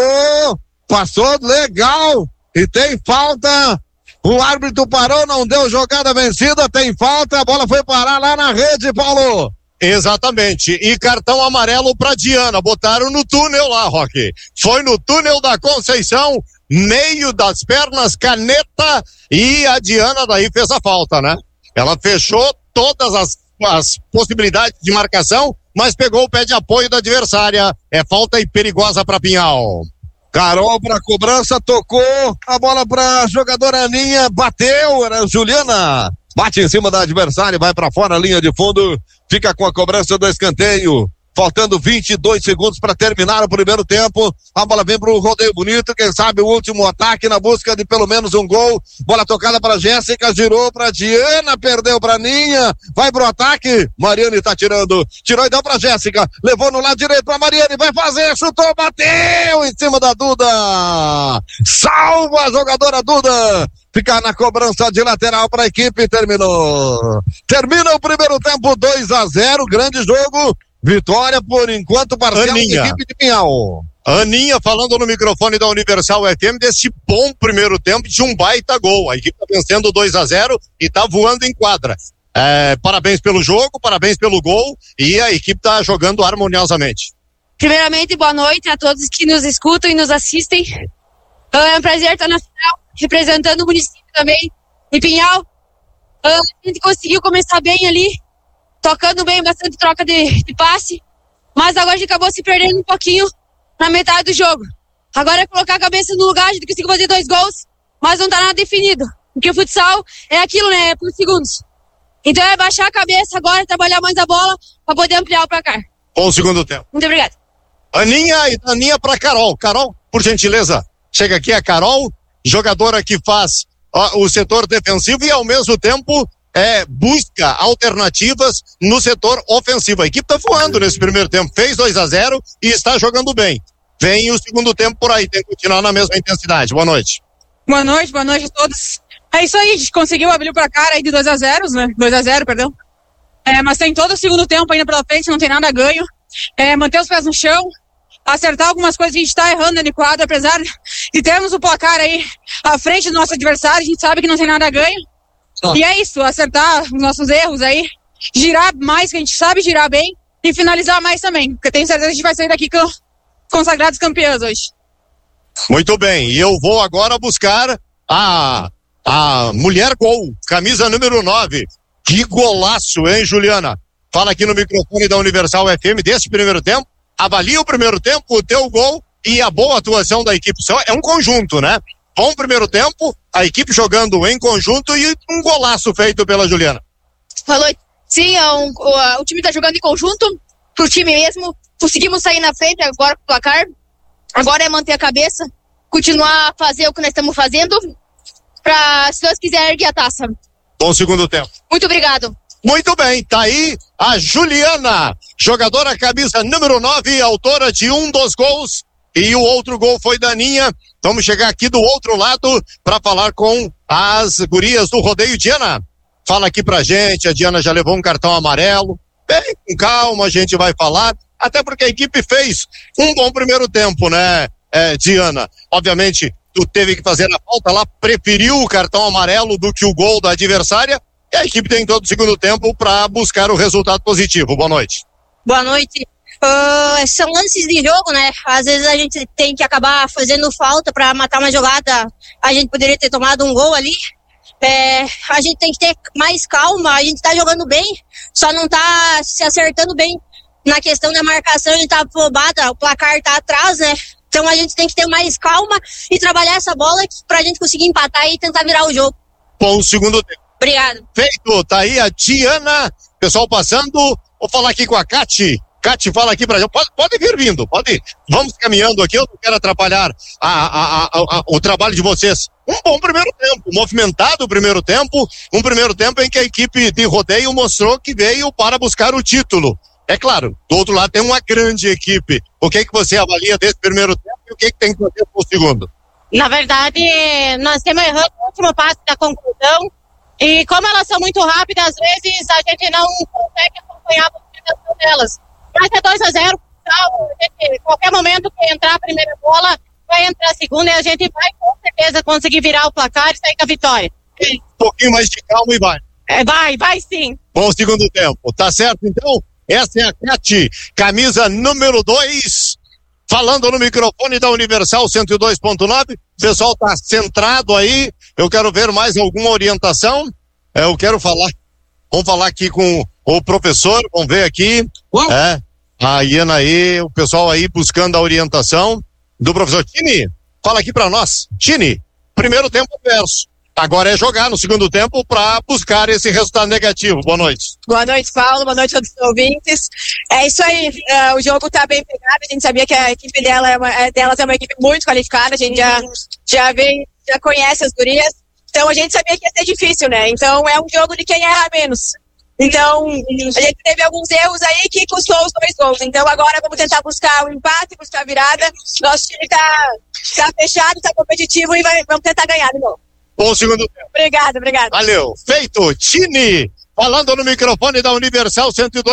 passou legal, e tem falta, o árbitro parou, não deu jogada vencida, tem falta, a bola foi parar lá na rede, Paulo. Exatamente, e cartão amarelo pra Diana, botaram no túnel lá, Roque, foi no túnel da Conceição, meio das pernas, caneta, e a Diana daí fez a falta, né? Ela fechou todas as possibilidades de marcação, mas pegou o pé de apoio da adversária, é falta e perigosa pra Pinhal. Carol para cobrança, tocou a bola para jogadora Aninha, bateu, era Juliana, bate em cima da adversária, vai para fora, linha de fundo, fica com a cobrança do escanteio, faltando 22 segundos para terminar o primeiro tempo, a bola vem pro Rodeio Bonito, quem sabe o último ataque na busca de pelo menos um gol, bola tocada para Jéssica, girou para Diana, perdeu para Ninha, vai pro ataque, Mariane tá tirou e deu para Jéssica, levou no lado direito para Mariane, vai fazer, chutou, bateu em cima da Duda, salva a jogadora Duda, fica na cobrança de lateral para a equipe, termina o primeiro tempo 2-0, grande jogo. Vitória, por enquanto, parcial da equipe de Pinhal. Aninha falando no microfone da Universal FM desse bom primeiro tempo de um baita gol. A equipe tá vencendo 2-0 e tá voando em quadra. Parabéns pelo jogo, parabéns pelo gol e a equipe tá jogando harmoniosamente. Primeiramente, boa noite a todos que nos escutam e nos assistem. É um prazer estar na final, representando o município também, em Pinhal. A gente conseguiu começar bem ali, tocando bem, bastante troca de passe, mas agora a gente acabou se perdendo um pouquinho na metade do jogo. Agora é colocar a cabeça no lugar, a gente conseguiu fazer 2 gols, mas não tá nada definido, porque o futsal é aquilo, né, é por segundos. Então é baixar a cabeça agora, trabalhar mais a bola, para poder ampliar o placar. Bom segundo tempo. Muito obrigado. Aninha para Carol. Carol, por gentileza, chega aqui a Carol, jogadora que faz o setor defensivo e ao mesmo tempo busca alternativas no setor ofensivo. A equipe tá voando nesse primeiro tempo, fez 2-0 e está jogando bem. Vem o segundo tempo por aí, tem que continuar na mesma intensidade. Boa noite. Boa noite a todos. É isso aí, a gente conseguiu abrir o placar aí de 2-0, né? 2-0, perdão. Mas tem todo o segundo tempo ainda pela frente, não tem nada ganho. Manter os pés no chão, acertar algumas coisas que a gente tá errando no quadro, apesar de termos o placar aí à frente do nosso adversário, a gente sabe que não tem nada ganho. E é isso, acertar os nossos erros aí, girar mais, que a gente sabe girar bem, e finalizar mais também, porque tenho certeza que a gente vai sair daqui consagrados campeões hoje. Muito bem, e eu vou agora buscar a mulher gol, camisa número 9. Que golaço, hein, Juliana? Fala aqui no microfone da Universal FM desse primeiro tempo. avalia o primeiro tempo, o teu gol e a boa atuação da equipe. É um conjunto, né? Bom primeiro tempo, a equipe jogando em conjunto e um golaço feito pela Juliana. Falou. Sim, o time tá jogando em conjunto, pro time mesmo. Conseguimos sair na frente agora pro placar. Agora é manter a cabeça, continuar a fazer o que nós estamos fazendo, pra, se Deus quiser, erguer a taça. Bom segundo tempo. Muito obrigado. Muito bem, tá aí a Juliana, jogadora camisa número 9, autora de um dos gols, e o outro gol foi da Aninha. Vamos chegar aqui do outro lado para falar com as gurias do rodeio. Diana, fala aqui pra gente, a Diana já levou um cartão amarelo, bem, com calma a gente vai falar, até porque a equipe fez um bom primeiro tempo, né, Diana? Obviamente, tu teve que fazer a falta lá, preferiu o cartão amarelo do que o gol da adversária, e a equipe tem todo o segundo tempo para buscar o resultado positivo. Boa noite. Boa noite. São lances de jogo, né? Às vezes a gente tem que acabar fazendo falta para matar uma jogada. A gente poderia ter tomado um gol ali. A gente tem que ter mais calma. A gente tá jogando bem, só não tá se acertando bem na questão da marcação. A gente tá afobada, o placar tá atrás, né? Então a gente tem que ter mais calma e trabalhar essa bola pra gente conseguir empatar e tentar virar o jogo. Bom segundo tempo. Obrigado. Feito, tá aí a Diana, pessoal passando, vou falar aqui com a Cati. Cati, fala aqui pra gente, pode vir vindo, pode ir. Vamos caminhando aqui, eu não quero atrapalhar o trabalho de vocês. Um bom primeiro tempo, movimentado primeiro tempo, um primeiro tempo em que a equipe de rodeio mostrou que veio para buscar o título. É claro, do outro lado tem uma grande equipe. O que você avalia desse primeiro tempo e o que tem que fazer pro segundo? Na verdade, nós temos errado o último passe da conclusão. E como elas são muito rápidas, às vezes a gente não consegue acompanhar a movimentação delas. Mas é 2-0, então, qualquer momento que entrar a primeira bola, vai entrar a segunda e a gente vai com certeza conseguir virar o placar e sair com a vitória. Um pouquinho mais de calma e vai. Vai sim. Bom segundo tempo, tá certo então? Essa é a Cati, camisa número 2, falando no microfone da Universal 102.9. O pessoal tá centrado aí. Eu quero ver mais alguma orientação. Eu quero falar. Vamos falar aqui com o professor. Vamos ver aqui. A Iana aí, o pessoal aí buscando a orientação do professor. Tini, fala aqui pra nós. Tini, primeiro tempo verso. Agora é jogar no segundo tempo para buscar esse resultado negativo. Boa noite. Boa noite, Paulo. Boa noite a todos os ouvintes. É isso aí. O jogo tá bem pegado. A gente sabia que a equipe delas é uma equipe muito qualificada. A gente já conhece as gurias. Então a gente sabia que ia ser difícil, né? Então é um jogo de quem erra menos. Então a gente teve alguns erros aí que custou os 2 gols. Então agora vamos tentar buscar o empate, buscar a virada. Nosso time tá fechado, tá competitivo e vamos tentar ganhar de novo. Bom segundo tempo. Obrigado. Valeu. Feito. Tini, falando no microfone da Universal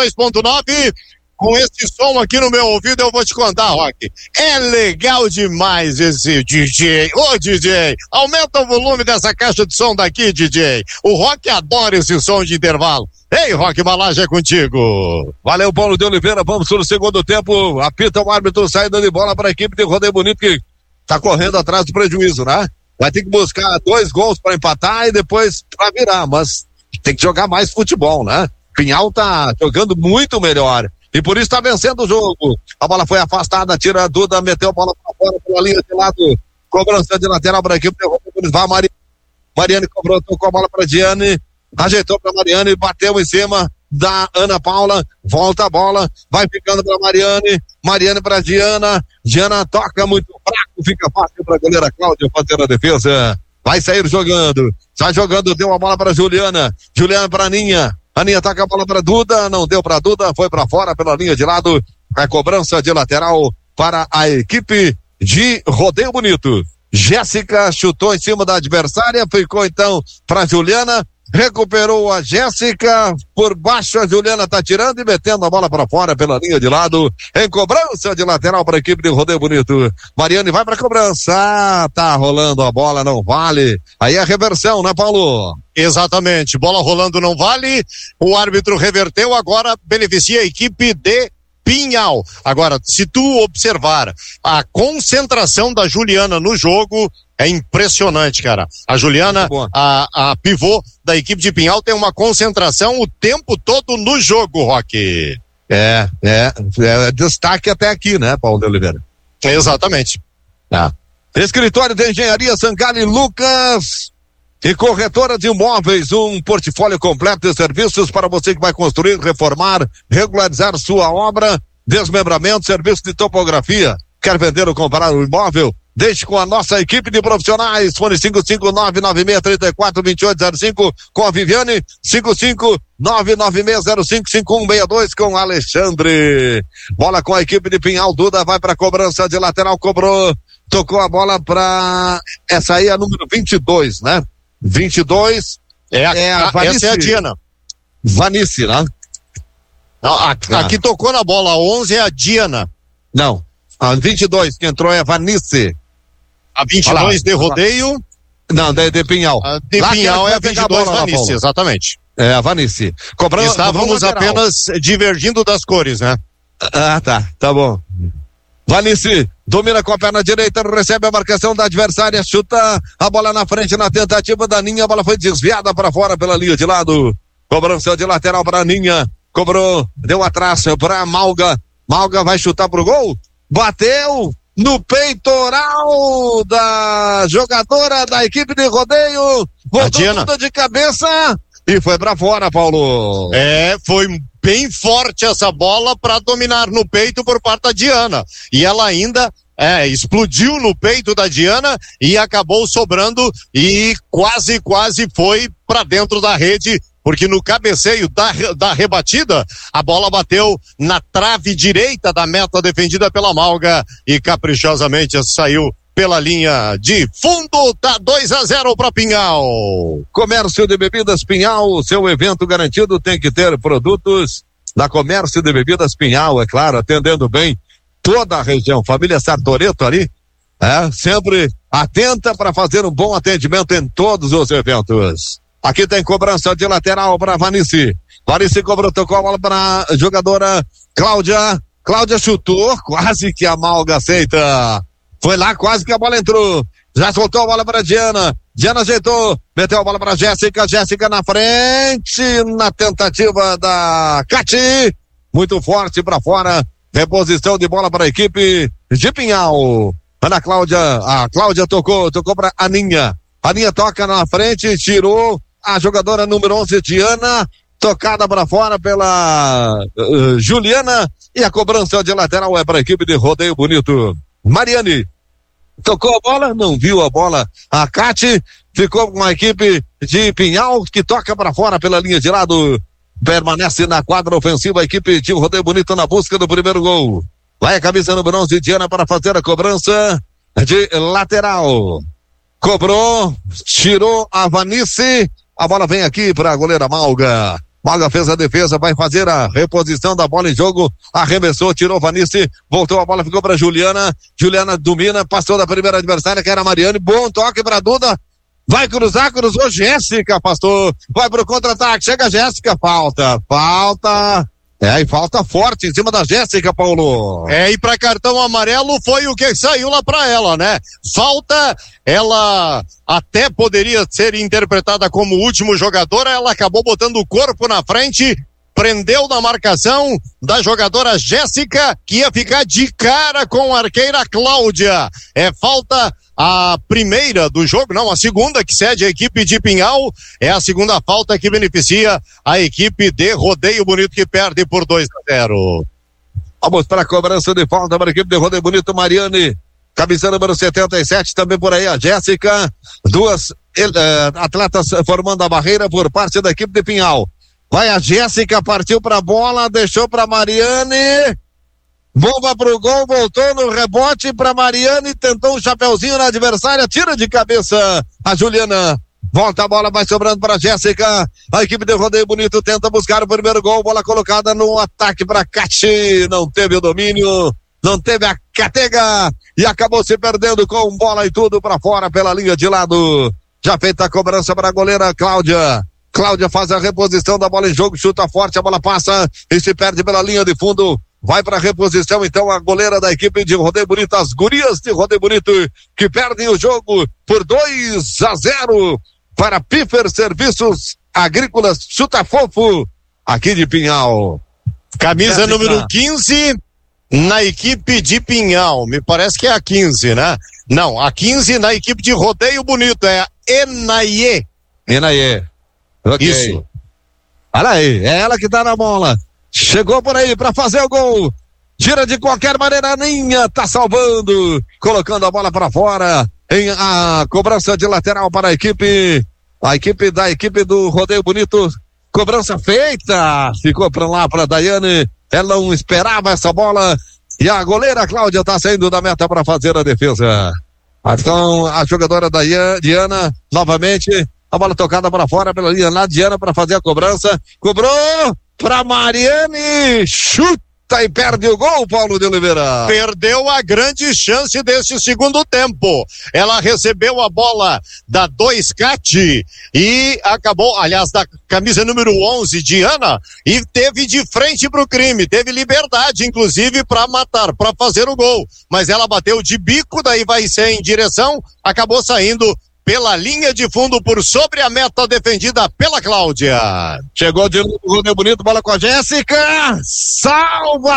102.9. Com esse som aqui no meu ouvido, eu vou te contar, Rock. É legal demais esse DJ. Ô, DJ, aumenta o volume dessa caixa de som daqui, DJ. O Rock adora esse som de intervalo. Ei, Rock Malage, é contigo. Valeu, Paulo de Oliveira. Vamos no segundo tempo. Apita o árbitro, saída de bola para a equipe de Rodeio Bonito, que tá correndo atrás do prejuízo, né? Vai ter que buscar 2 gols para empatar e depois para virar, mas tem que jogar mais futebol, né? Pinhal tá jogando muito melhor e por isso tá vencendo o jogo. A bola foi afastada, tira a Duda, meteu a bola para fora pela linha de lado, cobrança de lateral para a equipe, vai Mariane cobrou, tocou a bola para Diane, ajeitou para Mariane, bateu em cima da Ana Paula, volta a bola, vai ficando para Mariane para Diana toca muito fraco, fica fácil para a goleira Cláudia fazer a defesa, vai sair jogando, sai jogando, deu a bola para Juliana para Aninha toca a bola para Duda, não deu para Duda, foi para fora pela linha de lado, a cobrança de lateral para a equipe de Rodeio Bonito. Jéssica chutou em cima da adversária, ficou então para Juliana, recuperou a Jéssica, por baixo a Juliana tá tirando e metendo a bola para fora pela linha de lado, em cobrança de lateral para a equipe de Rodeio Bonito. Mariane vai para cobrança, tá rolando a bola, não vale. Aí a reversão, né, Paulo? Exatamente, bola rolando não vale, o árbitro reverteu, agora beneficia a equipe de Pinhal. Agora, se tu observar a concentração da Juliana no jogo, é impressionante, cara. A Juliana, a pivô da equipe de Pinhal, tem uma concentração o tempo todo no jogo, Roque. É destaque até aqui, né, Paulo de Oliveira? Exatamente. Escritório de Engenharia Sangali Lucas e corretora de imóveis, um portfólio completo de serviços para você que vai construir, reformar, regularizar sua obra, desmembramento, serviço de topografia. Quer vender ou comprar um imóvel? Deixe com a nossa equipe de profissionais. Fone 55996342805 com a Viviane, 55996055162 com Alexandre. Bola com a equipe de Pinhal. Duda vai para cobrança de lateral, cobrou, tocou a bola para essa aí, a número 22, né? 22 a Vanice. Essa é a Diana. Vanice, né? Não, aqui tocou na bola, a 11 é a Diana. Não, a 22 que entrou é a Vanice. A 22 de Rodeio. Não, de Pinhal. A de Pinhal é a 22 Vanice, exatamente. É a Vanice. Estávamos apenas divergindo das cores, né? Tá bom. Vanice domina com a perna direita, recebe a marcação da adversária, chuta a bola na frente na tentativa da Ninha, a bola foi desviada para fora pela linha de lado. Cobrança de lateral para Ninha, cobrou, deu atrás para Malga. Malga vai chutar pro gol, bateu no peitoral da jogadora da equipe de Rodeio, botou tudo de cabeça e foi para fora, Paulo. Foi bem forte essa bola para dominar no peito por parte da Diana. E ela ainda explodiu no peito da Diana e acabou sobrando e quase foi para dentro da rede, porque no cabeceio da rebatida, a bola bateu na trave direita da meta defendida pela Malga e caprichosamente saiu pela linha de fundo. Tá 2-0 para Pinhal. Comércio de Bebidas Pinhal, seu evento garantido tem que ter produtos da Comércio de Bebidas Pinhal, é claro, atendendo bem toda a região. Família Sartoreto ali, sempre atenta para fazer um bom atendimento em todos os eventos. Aqui tem cobrança de lateral para Vanice. Vanice cobrou, tocou a bola para a jogadora Cláudia. Cláudia chutou, quase que a Malga aceita. Foi lá, quase que a bola entrou. Já soltou a bola para Diana. Diana ajeitou, meteu a bola para Jéssica. Jéssica na frente, na tentativa da Cati. Muito forte para fora. Reposição de bola para a equipe de Pinhal. A Cláudia tocou para Aninha. Aninha toca na frente, tirou a jogadora número 11, Diana. Tocada para fora pela Juliana. E a cobrança de lateral é para a equipe de Rodeio Bonito. Mariane tocou a bola, não viu a bola. A Cati ficou com a equipe de Pinhal, que toca para fora pela linha de lado. Permanece na quadra ofensiva a equipe de Rodeio Bonito na busca do primeiro gol. Vai a camisa número 11, Diana, para fazer a cobrança de lateral. Cobrou, tirou a Vanice. A bola vem aqui para a goleira Malga. Malga fez a defesa, vai fazer a reposição da bola em jogo, arremessou, tirou Vanice, voltou a bola, ficou para Juliana. Juliana domina, passou da primeira adversária, que era a Mariane. Bom toque para Duda. Vai cruzar, cruzou Jéssica, afastou. Vai pro contra-ataque, chega Jéssica, falta. E falta forte em cima da Jéssica, Paulo. E para cartão amarelo foi o que saiu lá para ela, né? Falta, ela até poderia ser interpretada como último jogador, ela acabou botando o corpo na frente, prendeu na marcação da jogadora Jéssica, que ia ficar de cara com a arqueira Cláudia. Falta a primeira do jogo, não, a segunda que cede a equipe de Pinhal, é a segunda falta que beneficia a equipe de Rodeio Bonito, que perde por 2-0. Vamos para a cobrança de falta para a equipe de Rodeio Bonito, Mariane, camisa número 77, também por aí a Jéssica, duas atletas formando a barreira por parte da equipe de Pinhal. Vai a Jéssica, partiu para a bola, deixou para Mariane. Bomba pro gol, voltou no rebote para Mariane, tentou um chapeuzinho na adversária, tira de cabeça a Juliana. Volta a bola, vai sobrando para Jéssica. A equipe de Rodeio Bonito tenta buscar o primeiro gol, bola colocada no ataque para Cati. Não teve o domínio, não teve a catega e acabou se perdendo com bola e tudo para fora pela linha de lado. Já feita a cobrança para a goleira Cláudia. Cláudia faz a reposição da bola em jogo, chuta forte, a bola passa e se perde pela linha de fundo. Vai para a reposição, então, a goleira da equipe de Rodeio Bonito, as gurias de Rodeio Bonito, que perdem o jogo por 2-0 para Piffer Serviços Agrícolas Chuta Fofo, aqui de Pinhal. Camisa número 15 na equipe de Pinhal. Me parece que é a 15, né? Não, a 15 na equipe de Rodeio Bonito. É a Enaie. Ok. Isso. Olha aí, é ela que tá na bola. Chegou por aí pra fazer o gol. Tira de qualquer maneira, Aninha tá salvando. Colocando a bola pra fora. Em a cobrança de lateral para a equipe do Rodeio Bonito. Cobrança feita. Ficou pra lá pra Daiane. Ela não esperava essa bola. E a goleira Cláudia tá saindo da meta para fazer a defesa. Então, a jogadora Diana, novamente, a bola tocada para fora pela linha lá, Diana para fazer a cobrança. Cobrou para Mariane. Chuta e perde o gol, Paulo de Oliveira. Perdeu a grande chance desse segundo tempo. Ela recebeu a bola da 2Cat e acabou, aliás, da camisa número 11, Diana, e teve de frente pro crime, teve liberdade, inclusive, para matar, para fazer o gol. Mas ela bateu de bico, daí vai ser em direção, acabou saindo pela linha de fundo por sobre a meta defendida pela Cláudia. Chegou de novo o Rodeio Bonito, bola com a Jéssica. Salva,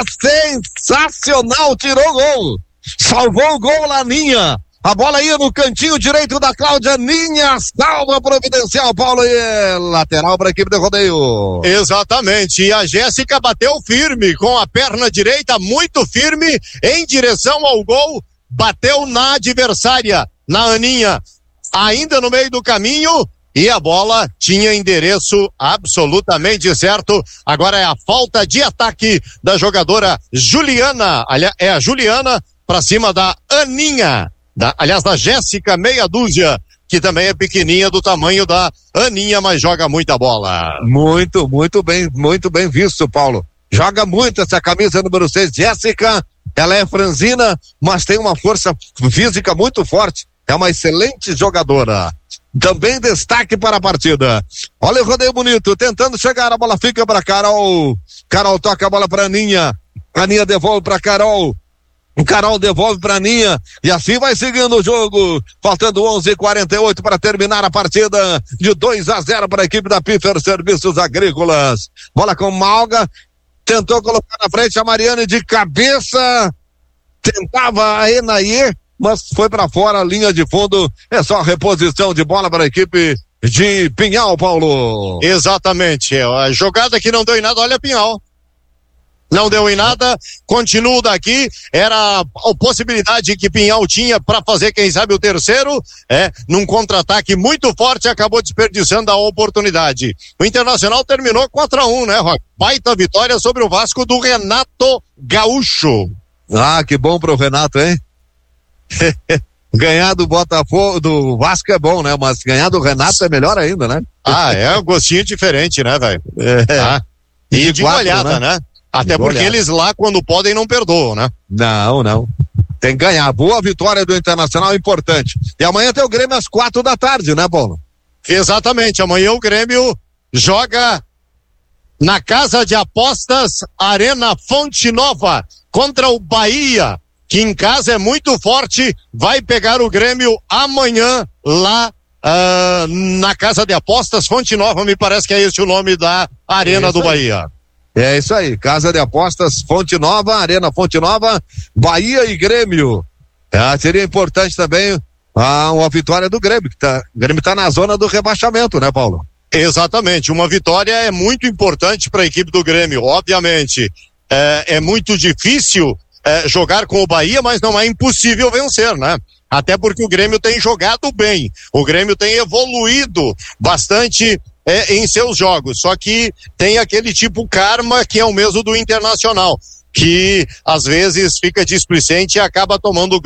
sensacional, tirou o gol. Salvou o gol, Laninha. A bola ia no cantinho direito da Cláudia. Ninha, salva providencial, Paulo, e lateral para a equipe de Rodeio. Exatamente, e a Jéssica bateu firme com a perna direita, muito firme, em direção ao gol, bateu na adversária, na Aninha. Ainda no meio do caminho, e a bola tinha endereço absolutamente certo. Agora é a falta de ataque da jogadora Juliana. Aliás, é a Juliana pra cima da Aninha. Da Jéssica, meia dúzia, que também é pequenininha do tamanho da Aninha, mas joga muita bola. Muito bem visto, Paulo. Joga muito essa camisa número 6, Jéssica. Ela é franzina, mas tem uma força física muito forte. É uma excelente jogadora. Também destaque para a partida. Olha o Rodeio Bonito, tentando chegar, a bola fica para Carol. Carol toca a bola para Aninha. Aninha devolve para Carol. Carol devolve para Aninha. E assim vai seguindo o jogo. Faltando 11:48 para terminar a partida. De 2-0 para a equipe da Piffer Serviços Agrícolas. Bola com Malga. Tentou colocar na frente a Mariane de cabeça. Tentava a Enaie, mas foi para fora a linha de fundo. É só reposição de bola para a equipe de Pinhal, Paulo. Exatamente, a jogada que não deu em nada, olha Pinhal. Não deu em nada, continuo daqui, era a possibilidade que Pinhal tinha para fazer, quem sabe, o terceiro, num contra-ataque muito forte, acabou desperdiçando a oportunidade. O Internacional terminou 4-1, né, Roque? Baita vitória sobre o Vasco do Renato Gaúcho. Ah, que bom pro Renato, hein? Ganhar do Botafogo, do Vasco é bom, né? Mas ganhar do Renato é melhor ainda, né? É um gostinho diferente, né, velho? E de goleada, né? Até porque eles lá, quando podem, não perdoam, né? Não. Tem que ganhar. Boa vitória do Internacional, importante. E amanhã tem o Grêmio às 4:00, né, Paulo? Exatamente. Amanhã o Grêmio joga na Casa de Apostas Arena Fonte Nova contra o Bahia, que em casa é muito forte, vai pegar o Grêmio amanhã lá na Casa de Apostas Fonte Nova, me parece que é esse o nome da Arena do Bahia. É isso aí, Casa de Apostas Fonte Nova, Arena Fonte Nova, Bahia e Grêmio. Seria importante também uma vitória do Grêmio, o Grêmio tá na zona do rebaixamento, né, Paulo? Exatamente, uma vitória é muito importante para a equipe do Grêmio, obviamente. É muito difícil jogar com o Bahia, mas não é impossível vencer, né? Até porque o Grêmio tem jogado bem, o Grêmio tem evoluído bastante em seus jogos, só que tem aquele tipo karma que é o mesmo do Internacional, que às vezes fica displicente e acaba tomando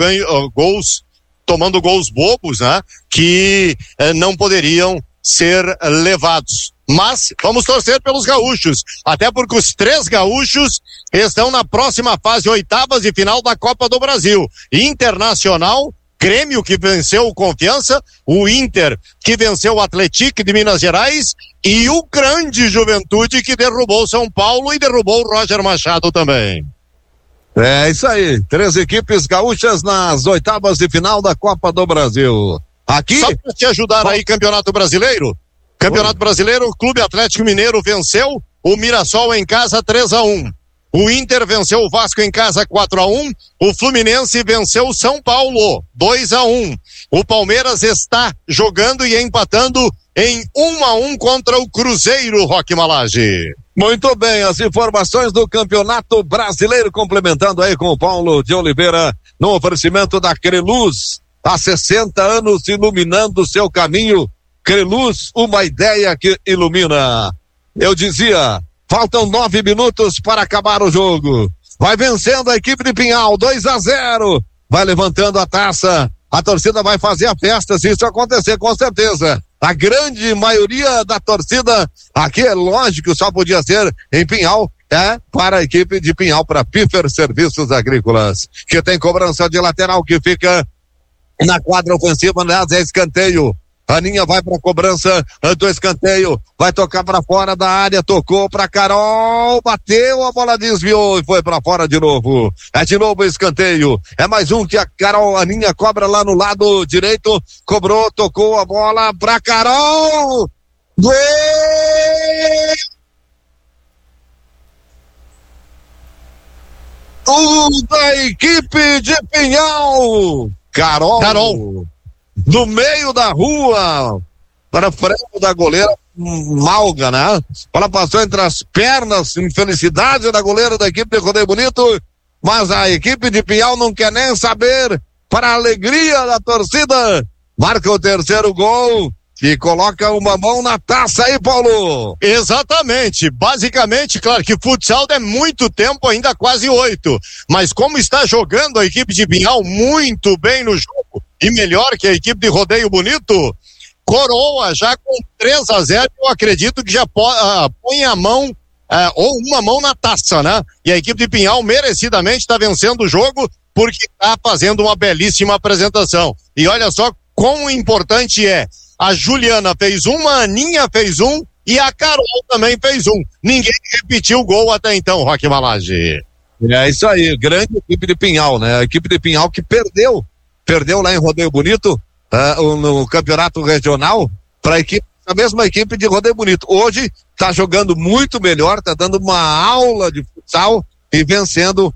gols bobos, né? Que não poderiam ser levados. Mas vamos torcer pelos gaúchos, até porque os 3 gaúchos estão na próxima fase, oitavas de final da Copa do Brasil. Internacional, Grêmio, que venceu o Confiança, o Inter, que venceu o Atlético de Minas Gerais, e o grande Juventude, que derrubou São Paulo e derrubou o Roger Machado também. É isso aí, 3 equipes gaúchas nas oitavas de final da Copa do Brasil. Aqui... Só para te ajudar aí, Campeonato Brasileiro. Campeonato Brasileiro, o Clube Atlético Mineiro venceu o Mirassol em casa 3-1. O Inter venceu o Vasco em casa 4-1. O Fluminense venceu o São Paulo 2-1. O Palmeiras está jogando e empatando em 1-1 contra o Cruzeiro, Roque Malage. Muito bem, as informações do Campeonato Brasileiro, complementando aí com o Paulo de Oliveira, no oferecimento da Creluz. Há 60 anos iluminando o seu caminho. Creluz, uma ideia que ilumina. Eu dizia, faltam 9 minutos para acabar o jogo. Vai vencendo a equipe de Pinhal, 2-0. Vai levantando a taça. A torcida vai fazer a festa se isso acontecer, com certeza. A grande maioria da torcida, aqui é lógico, só podia ser em Pinhal, para a equipe de Pinhal, para Piffer Serviços Agrícolas, que tem cobrança de lateral que fica na quadra ofensiva, aliás, é escanteio. Aninha vai para a cobrança do escanteio, vai tocar para fora da área, tocou para Carol, bateu, a bola desviou e foi para fora de novo. É de novo escanteio, é mais um que a Carol Aninha cobra lá no lado direito, cobrou, tocou a bola para Carol. Gol! Da equipe de Pinhal. Carol. Do meio da rua, para frente da goleira Malga, né? Ela passou entre as pernas, infelicidade da goleira da equipe de Rodeio Bonito, mas a equipe de Pinhal não quer nem saber, para a alegria da torcida, marca o terceiro gol e coloca uma mão na taça aí, Paulo. Exatamente, basicamente, claro que futsal é muito tempo, ainda quase 8, mas como está jogando a equipe de Pinhal muito bem no jogo, e melhor que a equipe de Rodeio Bonito, coroa já com 3-0, eu acredito que já põe a mão, ou uma mão na taça, né? E a equipe de Pinhal merecidamente está vencendo o jogo, porque está fazendo uma belíssima apresentação. E olha só quão importante é. A Juliana fez uma, a Aninha fez um e a Carol também fez um. Ninguém repetiu o gol até então, Roque Malage. É isso aí, grande equipe de Pinhal, né? A equipe de Pinhal que perdeu lá em Rodeio Bonito, no campeonato regional, para a mesma equipe de Rodeio Bonito. Hoje está jogando muito melhor, está dando uma aula de futsal e vencendo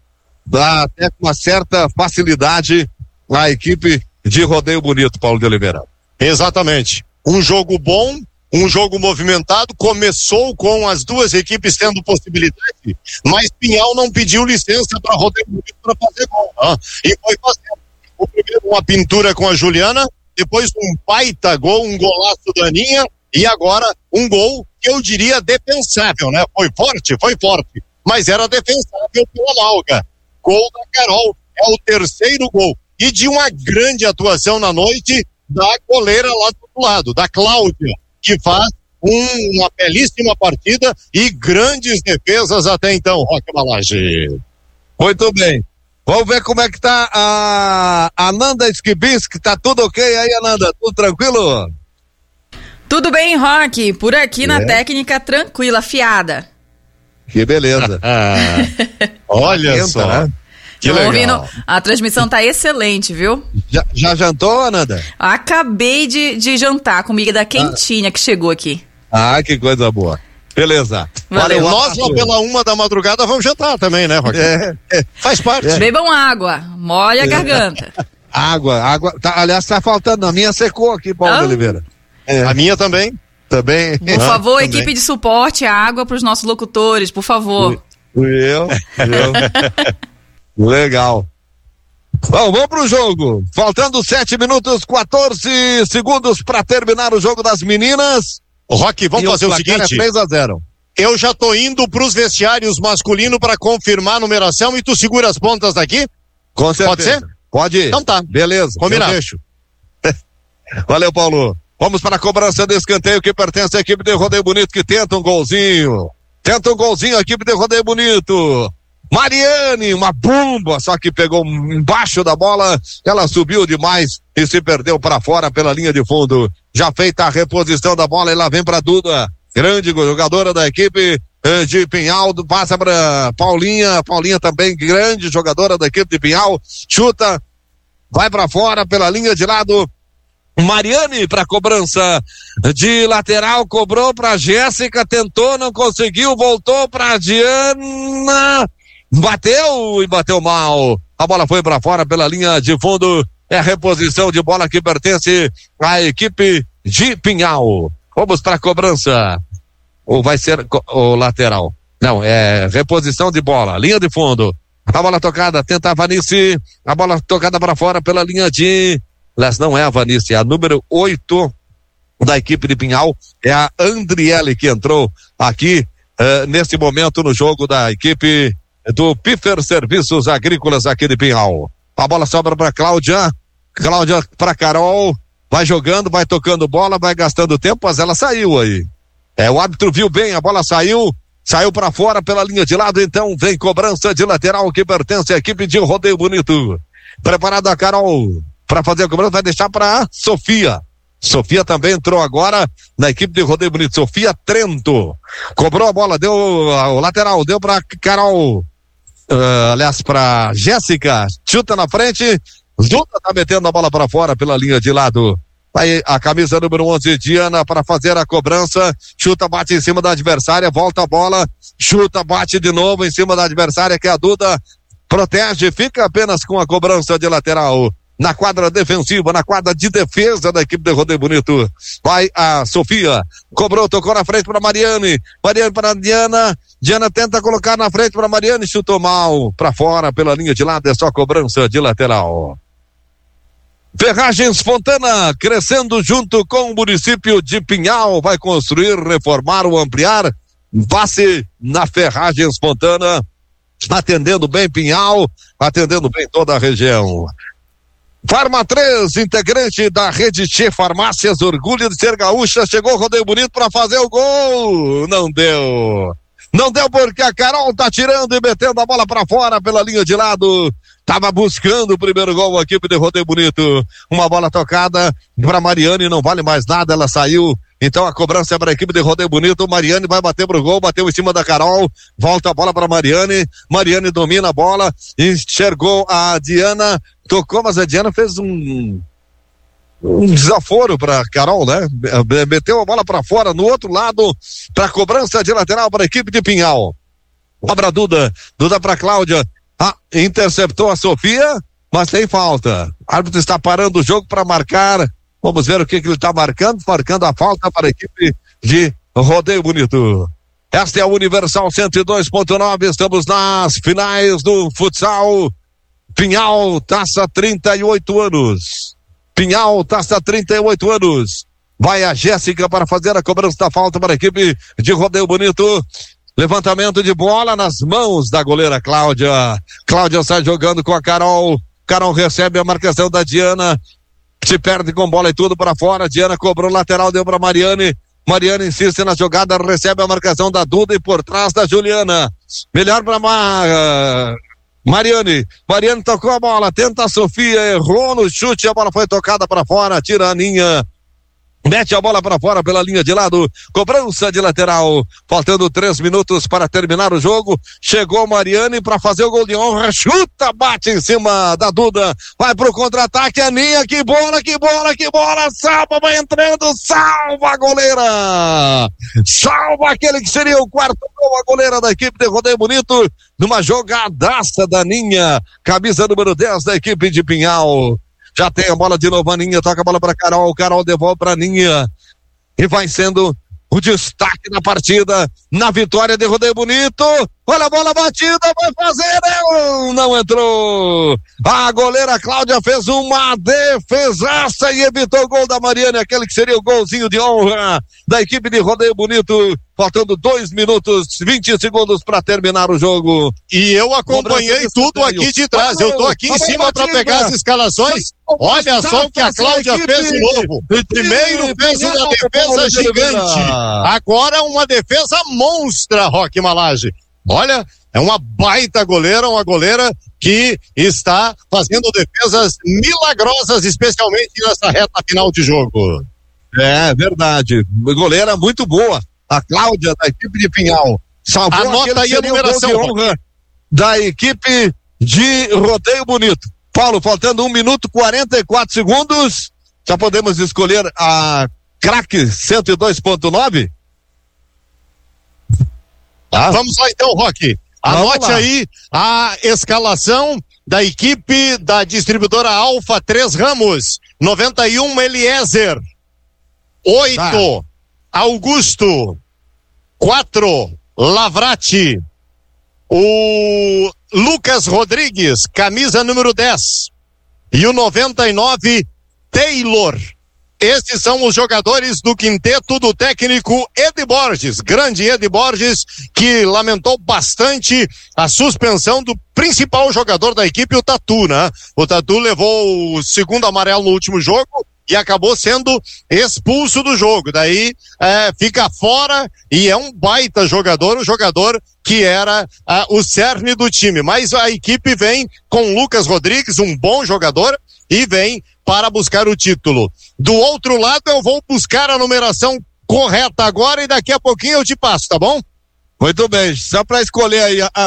até com uma certa facilidade a equipe de Rodeio Bonito, Paulo de Oliveira. Exatamente. Um jogo bom, um jogo movimentado, começou com as duas equipes tendo possibilidade, mas Pinhal não pediu licença para Rodeio Bonito para fazer gol, e foi fazendo. O primeiro uma pintura com a Juliana, depois um baita gol, um golaço da Aninha, e agora um gol que eu diria defensável, né? Foi forte, mas era defensável pela Malga. Gol da Carol, é o terceiro gol, e de uma grande atuação na noite da goleira lá do outro lado, da Cláudia, que faz uma belíssima partida e grandes defesas até então, Roque Malage. Muito bem. Vamos ver como é que tá a Ananda Skibinski, tá tudo ok aí, Ananda? Tudo tranquilo? Tudo bem, Roque, por aqui na técnica tranquila, afiada. Que beleza. Olha só. Né? Que legal. Ouvindo, a transmissão tá excelente, viu? Já jantou, Ananda? Acabei de jantar, comida quentinha que chegou aqui. Que coisa boa. Beleza. Valeu. Nós lá pela 1 da madrugada vamos jantar também, né, Roque? Faz parte. Bebam água, molha a garganta. Água. Aliás, tá faltando. A minha secou aqui, Paulo de Oliveira. A minha também. Por favor, equipe de suporte, água pros nossos locutores, por favor. Eu. Legal. Bom, vamos pro jogo. Faltando 7 minutos, 14 segundos para terminar o jogo das meninas. Roque, vamos fazer o seguinte. 3-0. Eu já tô indo pros vestiários masculinos para confirmar a numeração e tu segura as pontas daqui? Com certeza. Pode ser? Pode ir. Então tá. Beleza. Combinado. Valeu, Paulo. Vamos para a cobrança de escanteio que pertence à equipe de Rodeio Bonito, que tenta um golzinho. A equipe de Rodeio Bonito. Mariane, uma bomba, só que pegou embaixo da bola, ela subiu demais e se perdeu para fora pela linha de fundo. Já feita a reposição da bola, ela vem para Duda, grande jogadora da equipe de Pinhal, passa para Paulinha também grande jogadora da equipe de Pinhal, chuta, vai para fora pela linha de lado. Mariane para cobrança de lateral, cobrou para Jéssica, tentou, não conseguiu, voltou para Diana. bateu e bateu mal. A bola foi para fora pela linha de fundo. É reposição de bola que pertence à equipe de Pinhal. Vamos para a cobrança. Ou vai ser o lateral? Não, é reposição de bola. Linha de fundo. A bola tocada, tenta a Vanice. A bola tocada para fora pela linha de... Não é a Vanice, é a número 8 da equipe de Pinhal. É a Andriele que entrou aqui nesse momento no jogo da equipe do Piffer Serviços Agrícolas aqui de Pinhal. A bola sobra para Cláudia para Carol, vai jogando, vai tocando bola, vai gastando tempo, mas ela saiu aí. O árbitro viu bem, a bola saiu para fora pela linha de lado, então vem cobrança de lateral que pertence à equipe de Rodeio Bonito. Preparada a Carol para fazer a cobrança, vai deixar para Sofia. Sofia também entrou agora na equipe de Rodeio Bonito. Sofia Trento cobrou a bola, deu o lateral, deu para Carol, aliás, para Jéssica, chuta na frente. Duda tá metendo a bola para fora pela linha de lado. Aí a camisa número 11, Diana, para fazer a cobrança. Chuta, bate em cima da adversária, volta a bola, chuta, bate de novo em cima da adversária, que é a Duda. Protege, fica apenas com a cobrança de lateral. Na quadra defensiva, na quadra de defesa da equipe de Rodeio Bonito. Vai a Sofia, cobrou, tocou na frente para Mariane. Mariane para Diana. Diana tenta colocar na frente para Mariane, chutou mal, para fora pela linha de lado, é só cobrança de lateral. Ferragens Fontana, crescendo junto com o município de Pinhal, vai construir, reformar ou ampliar. Passe na Ferragens Fontana, atendendo bem Pinhal, atendendo bem toda a região. Farma 3, integrante da rede Tchê Farmácias, orgulho de ser gaúcha, chegou Rodeio Bonito para fazer o gol, não deu porque a Carol tá tirando e metendo a bola para fora pela linha de lado. Tava buscando o primeiro gol a equipe de Rodeio Bonito. Uma bola tocada para Mariane, não vale mais nada, ela saiu. Então a cobrança é para a equipe de Rodeio Bonito. Mariane vai bater pro gol, bateu em cima da Carol. Volta a bola para Mariane. Mariane domina a bola, enxergou a Diana, tocou, mas a Diana fez um desaforo para Carol, né? Meteu a bola para fora no outro lado, para cobrança de lateral para a equipe de Pinhal. Cobra Duda para Cláudia. Interceptou a Sofia, mas tem falta. O árbitro está parando o jogo para marcar. Vamos ver o que ele está marcando a falta para a equipe de Rodeio Bonito. Esta é a Universal 102.9, estamos nas finais do futsal. Pinhal, taça 38 anos. Pinhal, taça 38 anos. Vai a Jéssica para fazer a cobrança da falta para a equipe de Rodeio Bonito. Levantamento de bola nas mãos da goleira Cláudia. Cláudia sai jogando com a Carol. Carol recebe a marcação da Diana. Se perde com bola e tudo para fora. Diana cobrou lateral, deu para Mariane. Mariane insiste na jogada, recebe a marcação da Duda e por trás da Juliana. Melhor para Mariane. Mariane tocou a bola, tenta a Sofia, errou no chute, a bola foi tocada para fora, tira a Aninha. Mete a bola para fora pela linha de lado, cobrança de lateral, faltando 3 minutos para terminar o jogo. Chegou Mariane para fazer o gol de honra, chuta, bate em cima da Duda, vai pro contra-ataque, Aninha, que bola, salva, vai entrando, salva a goleira, salva aquele que seria o quarto gol, a goleira da equipe de Rodeio Bonito, numa jogadaça da Aninha, camisa número 10 da equipe de Pinhal. Já tem a bola de novo, a Aninha toca a bola para Carol, Carol devolve para Aninha e vai sendo o destaque da partida na vitória de Rodeio Bonito. Olha a bola batida, vai fazer, não entrou. A goleira Cláudia fez uma defesaça e evitou o gol da Mariane, aquele que seria o golzinho de honra da equipe de Rodeio Bonito. Faltando 2 minutos, 20 segundos para terminar o jogo. E eu acompanhei tudo aqui de trás. Eu tô aqui em cima para pegar as escalações. Olha só o que a Cláudia fez de novo. Primeiro fez uma defesa gigante. Agora uma defesa monstra, Roque Malage. Olha, é uma baita goleira, uma goleira que está fazendo defesas milagrosas, especialmente nessa reta final de jogo. É verdade. Goleira muito boa. A Cláudia, da equipe de Pinhal, salvou. Anota aí a numeração de honra da equipe de Rodeio Bonito. Paulo, faltando 1 minuto e 44 segundos, já podemos escolher a craque 102.9? Vamos lá então, Roque. Anote aí a escalação da equipe da distribuidora Alfa 3 Ramos. 91, Eliezer. 8, Augusto. 4, Lavrati. O Lucas Rodrigues, camisa número 10. E o 99, Taylor. Esses são os jogadores do quinteto do técnico Edi Borges, grande Edi Borges, que lamentou bastante a suspensão do principal jogador da equipe, o Tatu, né? O Tatu levou o segundo amarelo no último jogo e acabou sendo expulso do jogo. Daí fica fora e é um baita jogador, um jogador que era o cerne do time. Mas a equipe vem com Lucas Rodrigues, um bom jogador, e vem para buscar o título. Do outro lado, eu vou buscar a numeração correta agora e daqui a pouquinho eu te passo, tá bom? Muito bem, só para escolher aí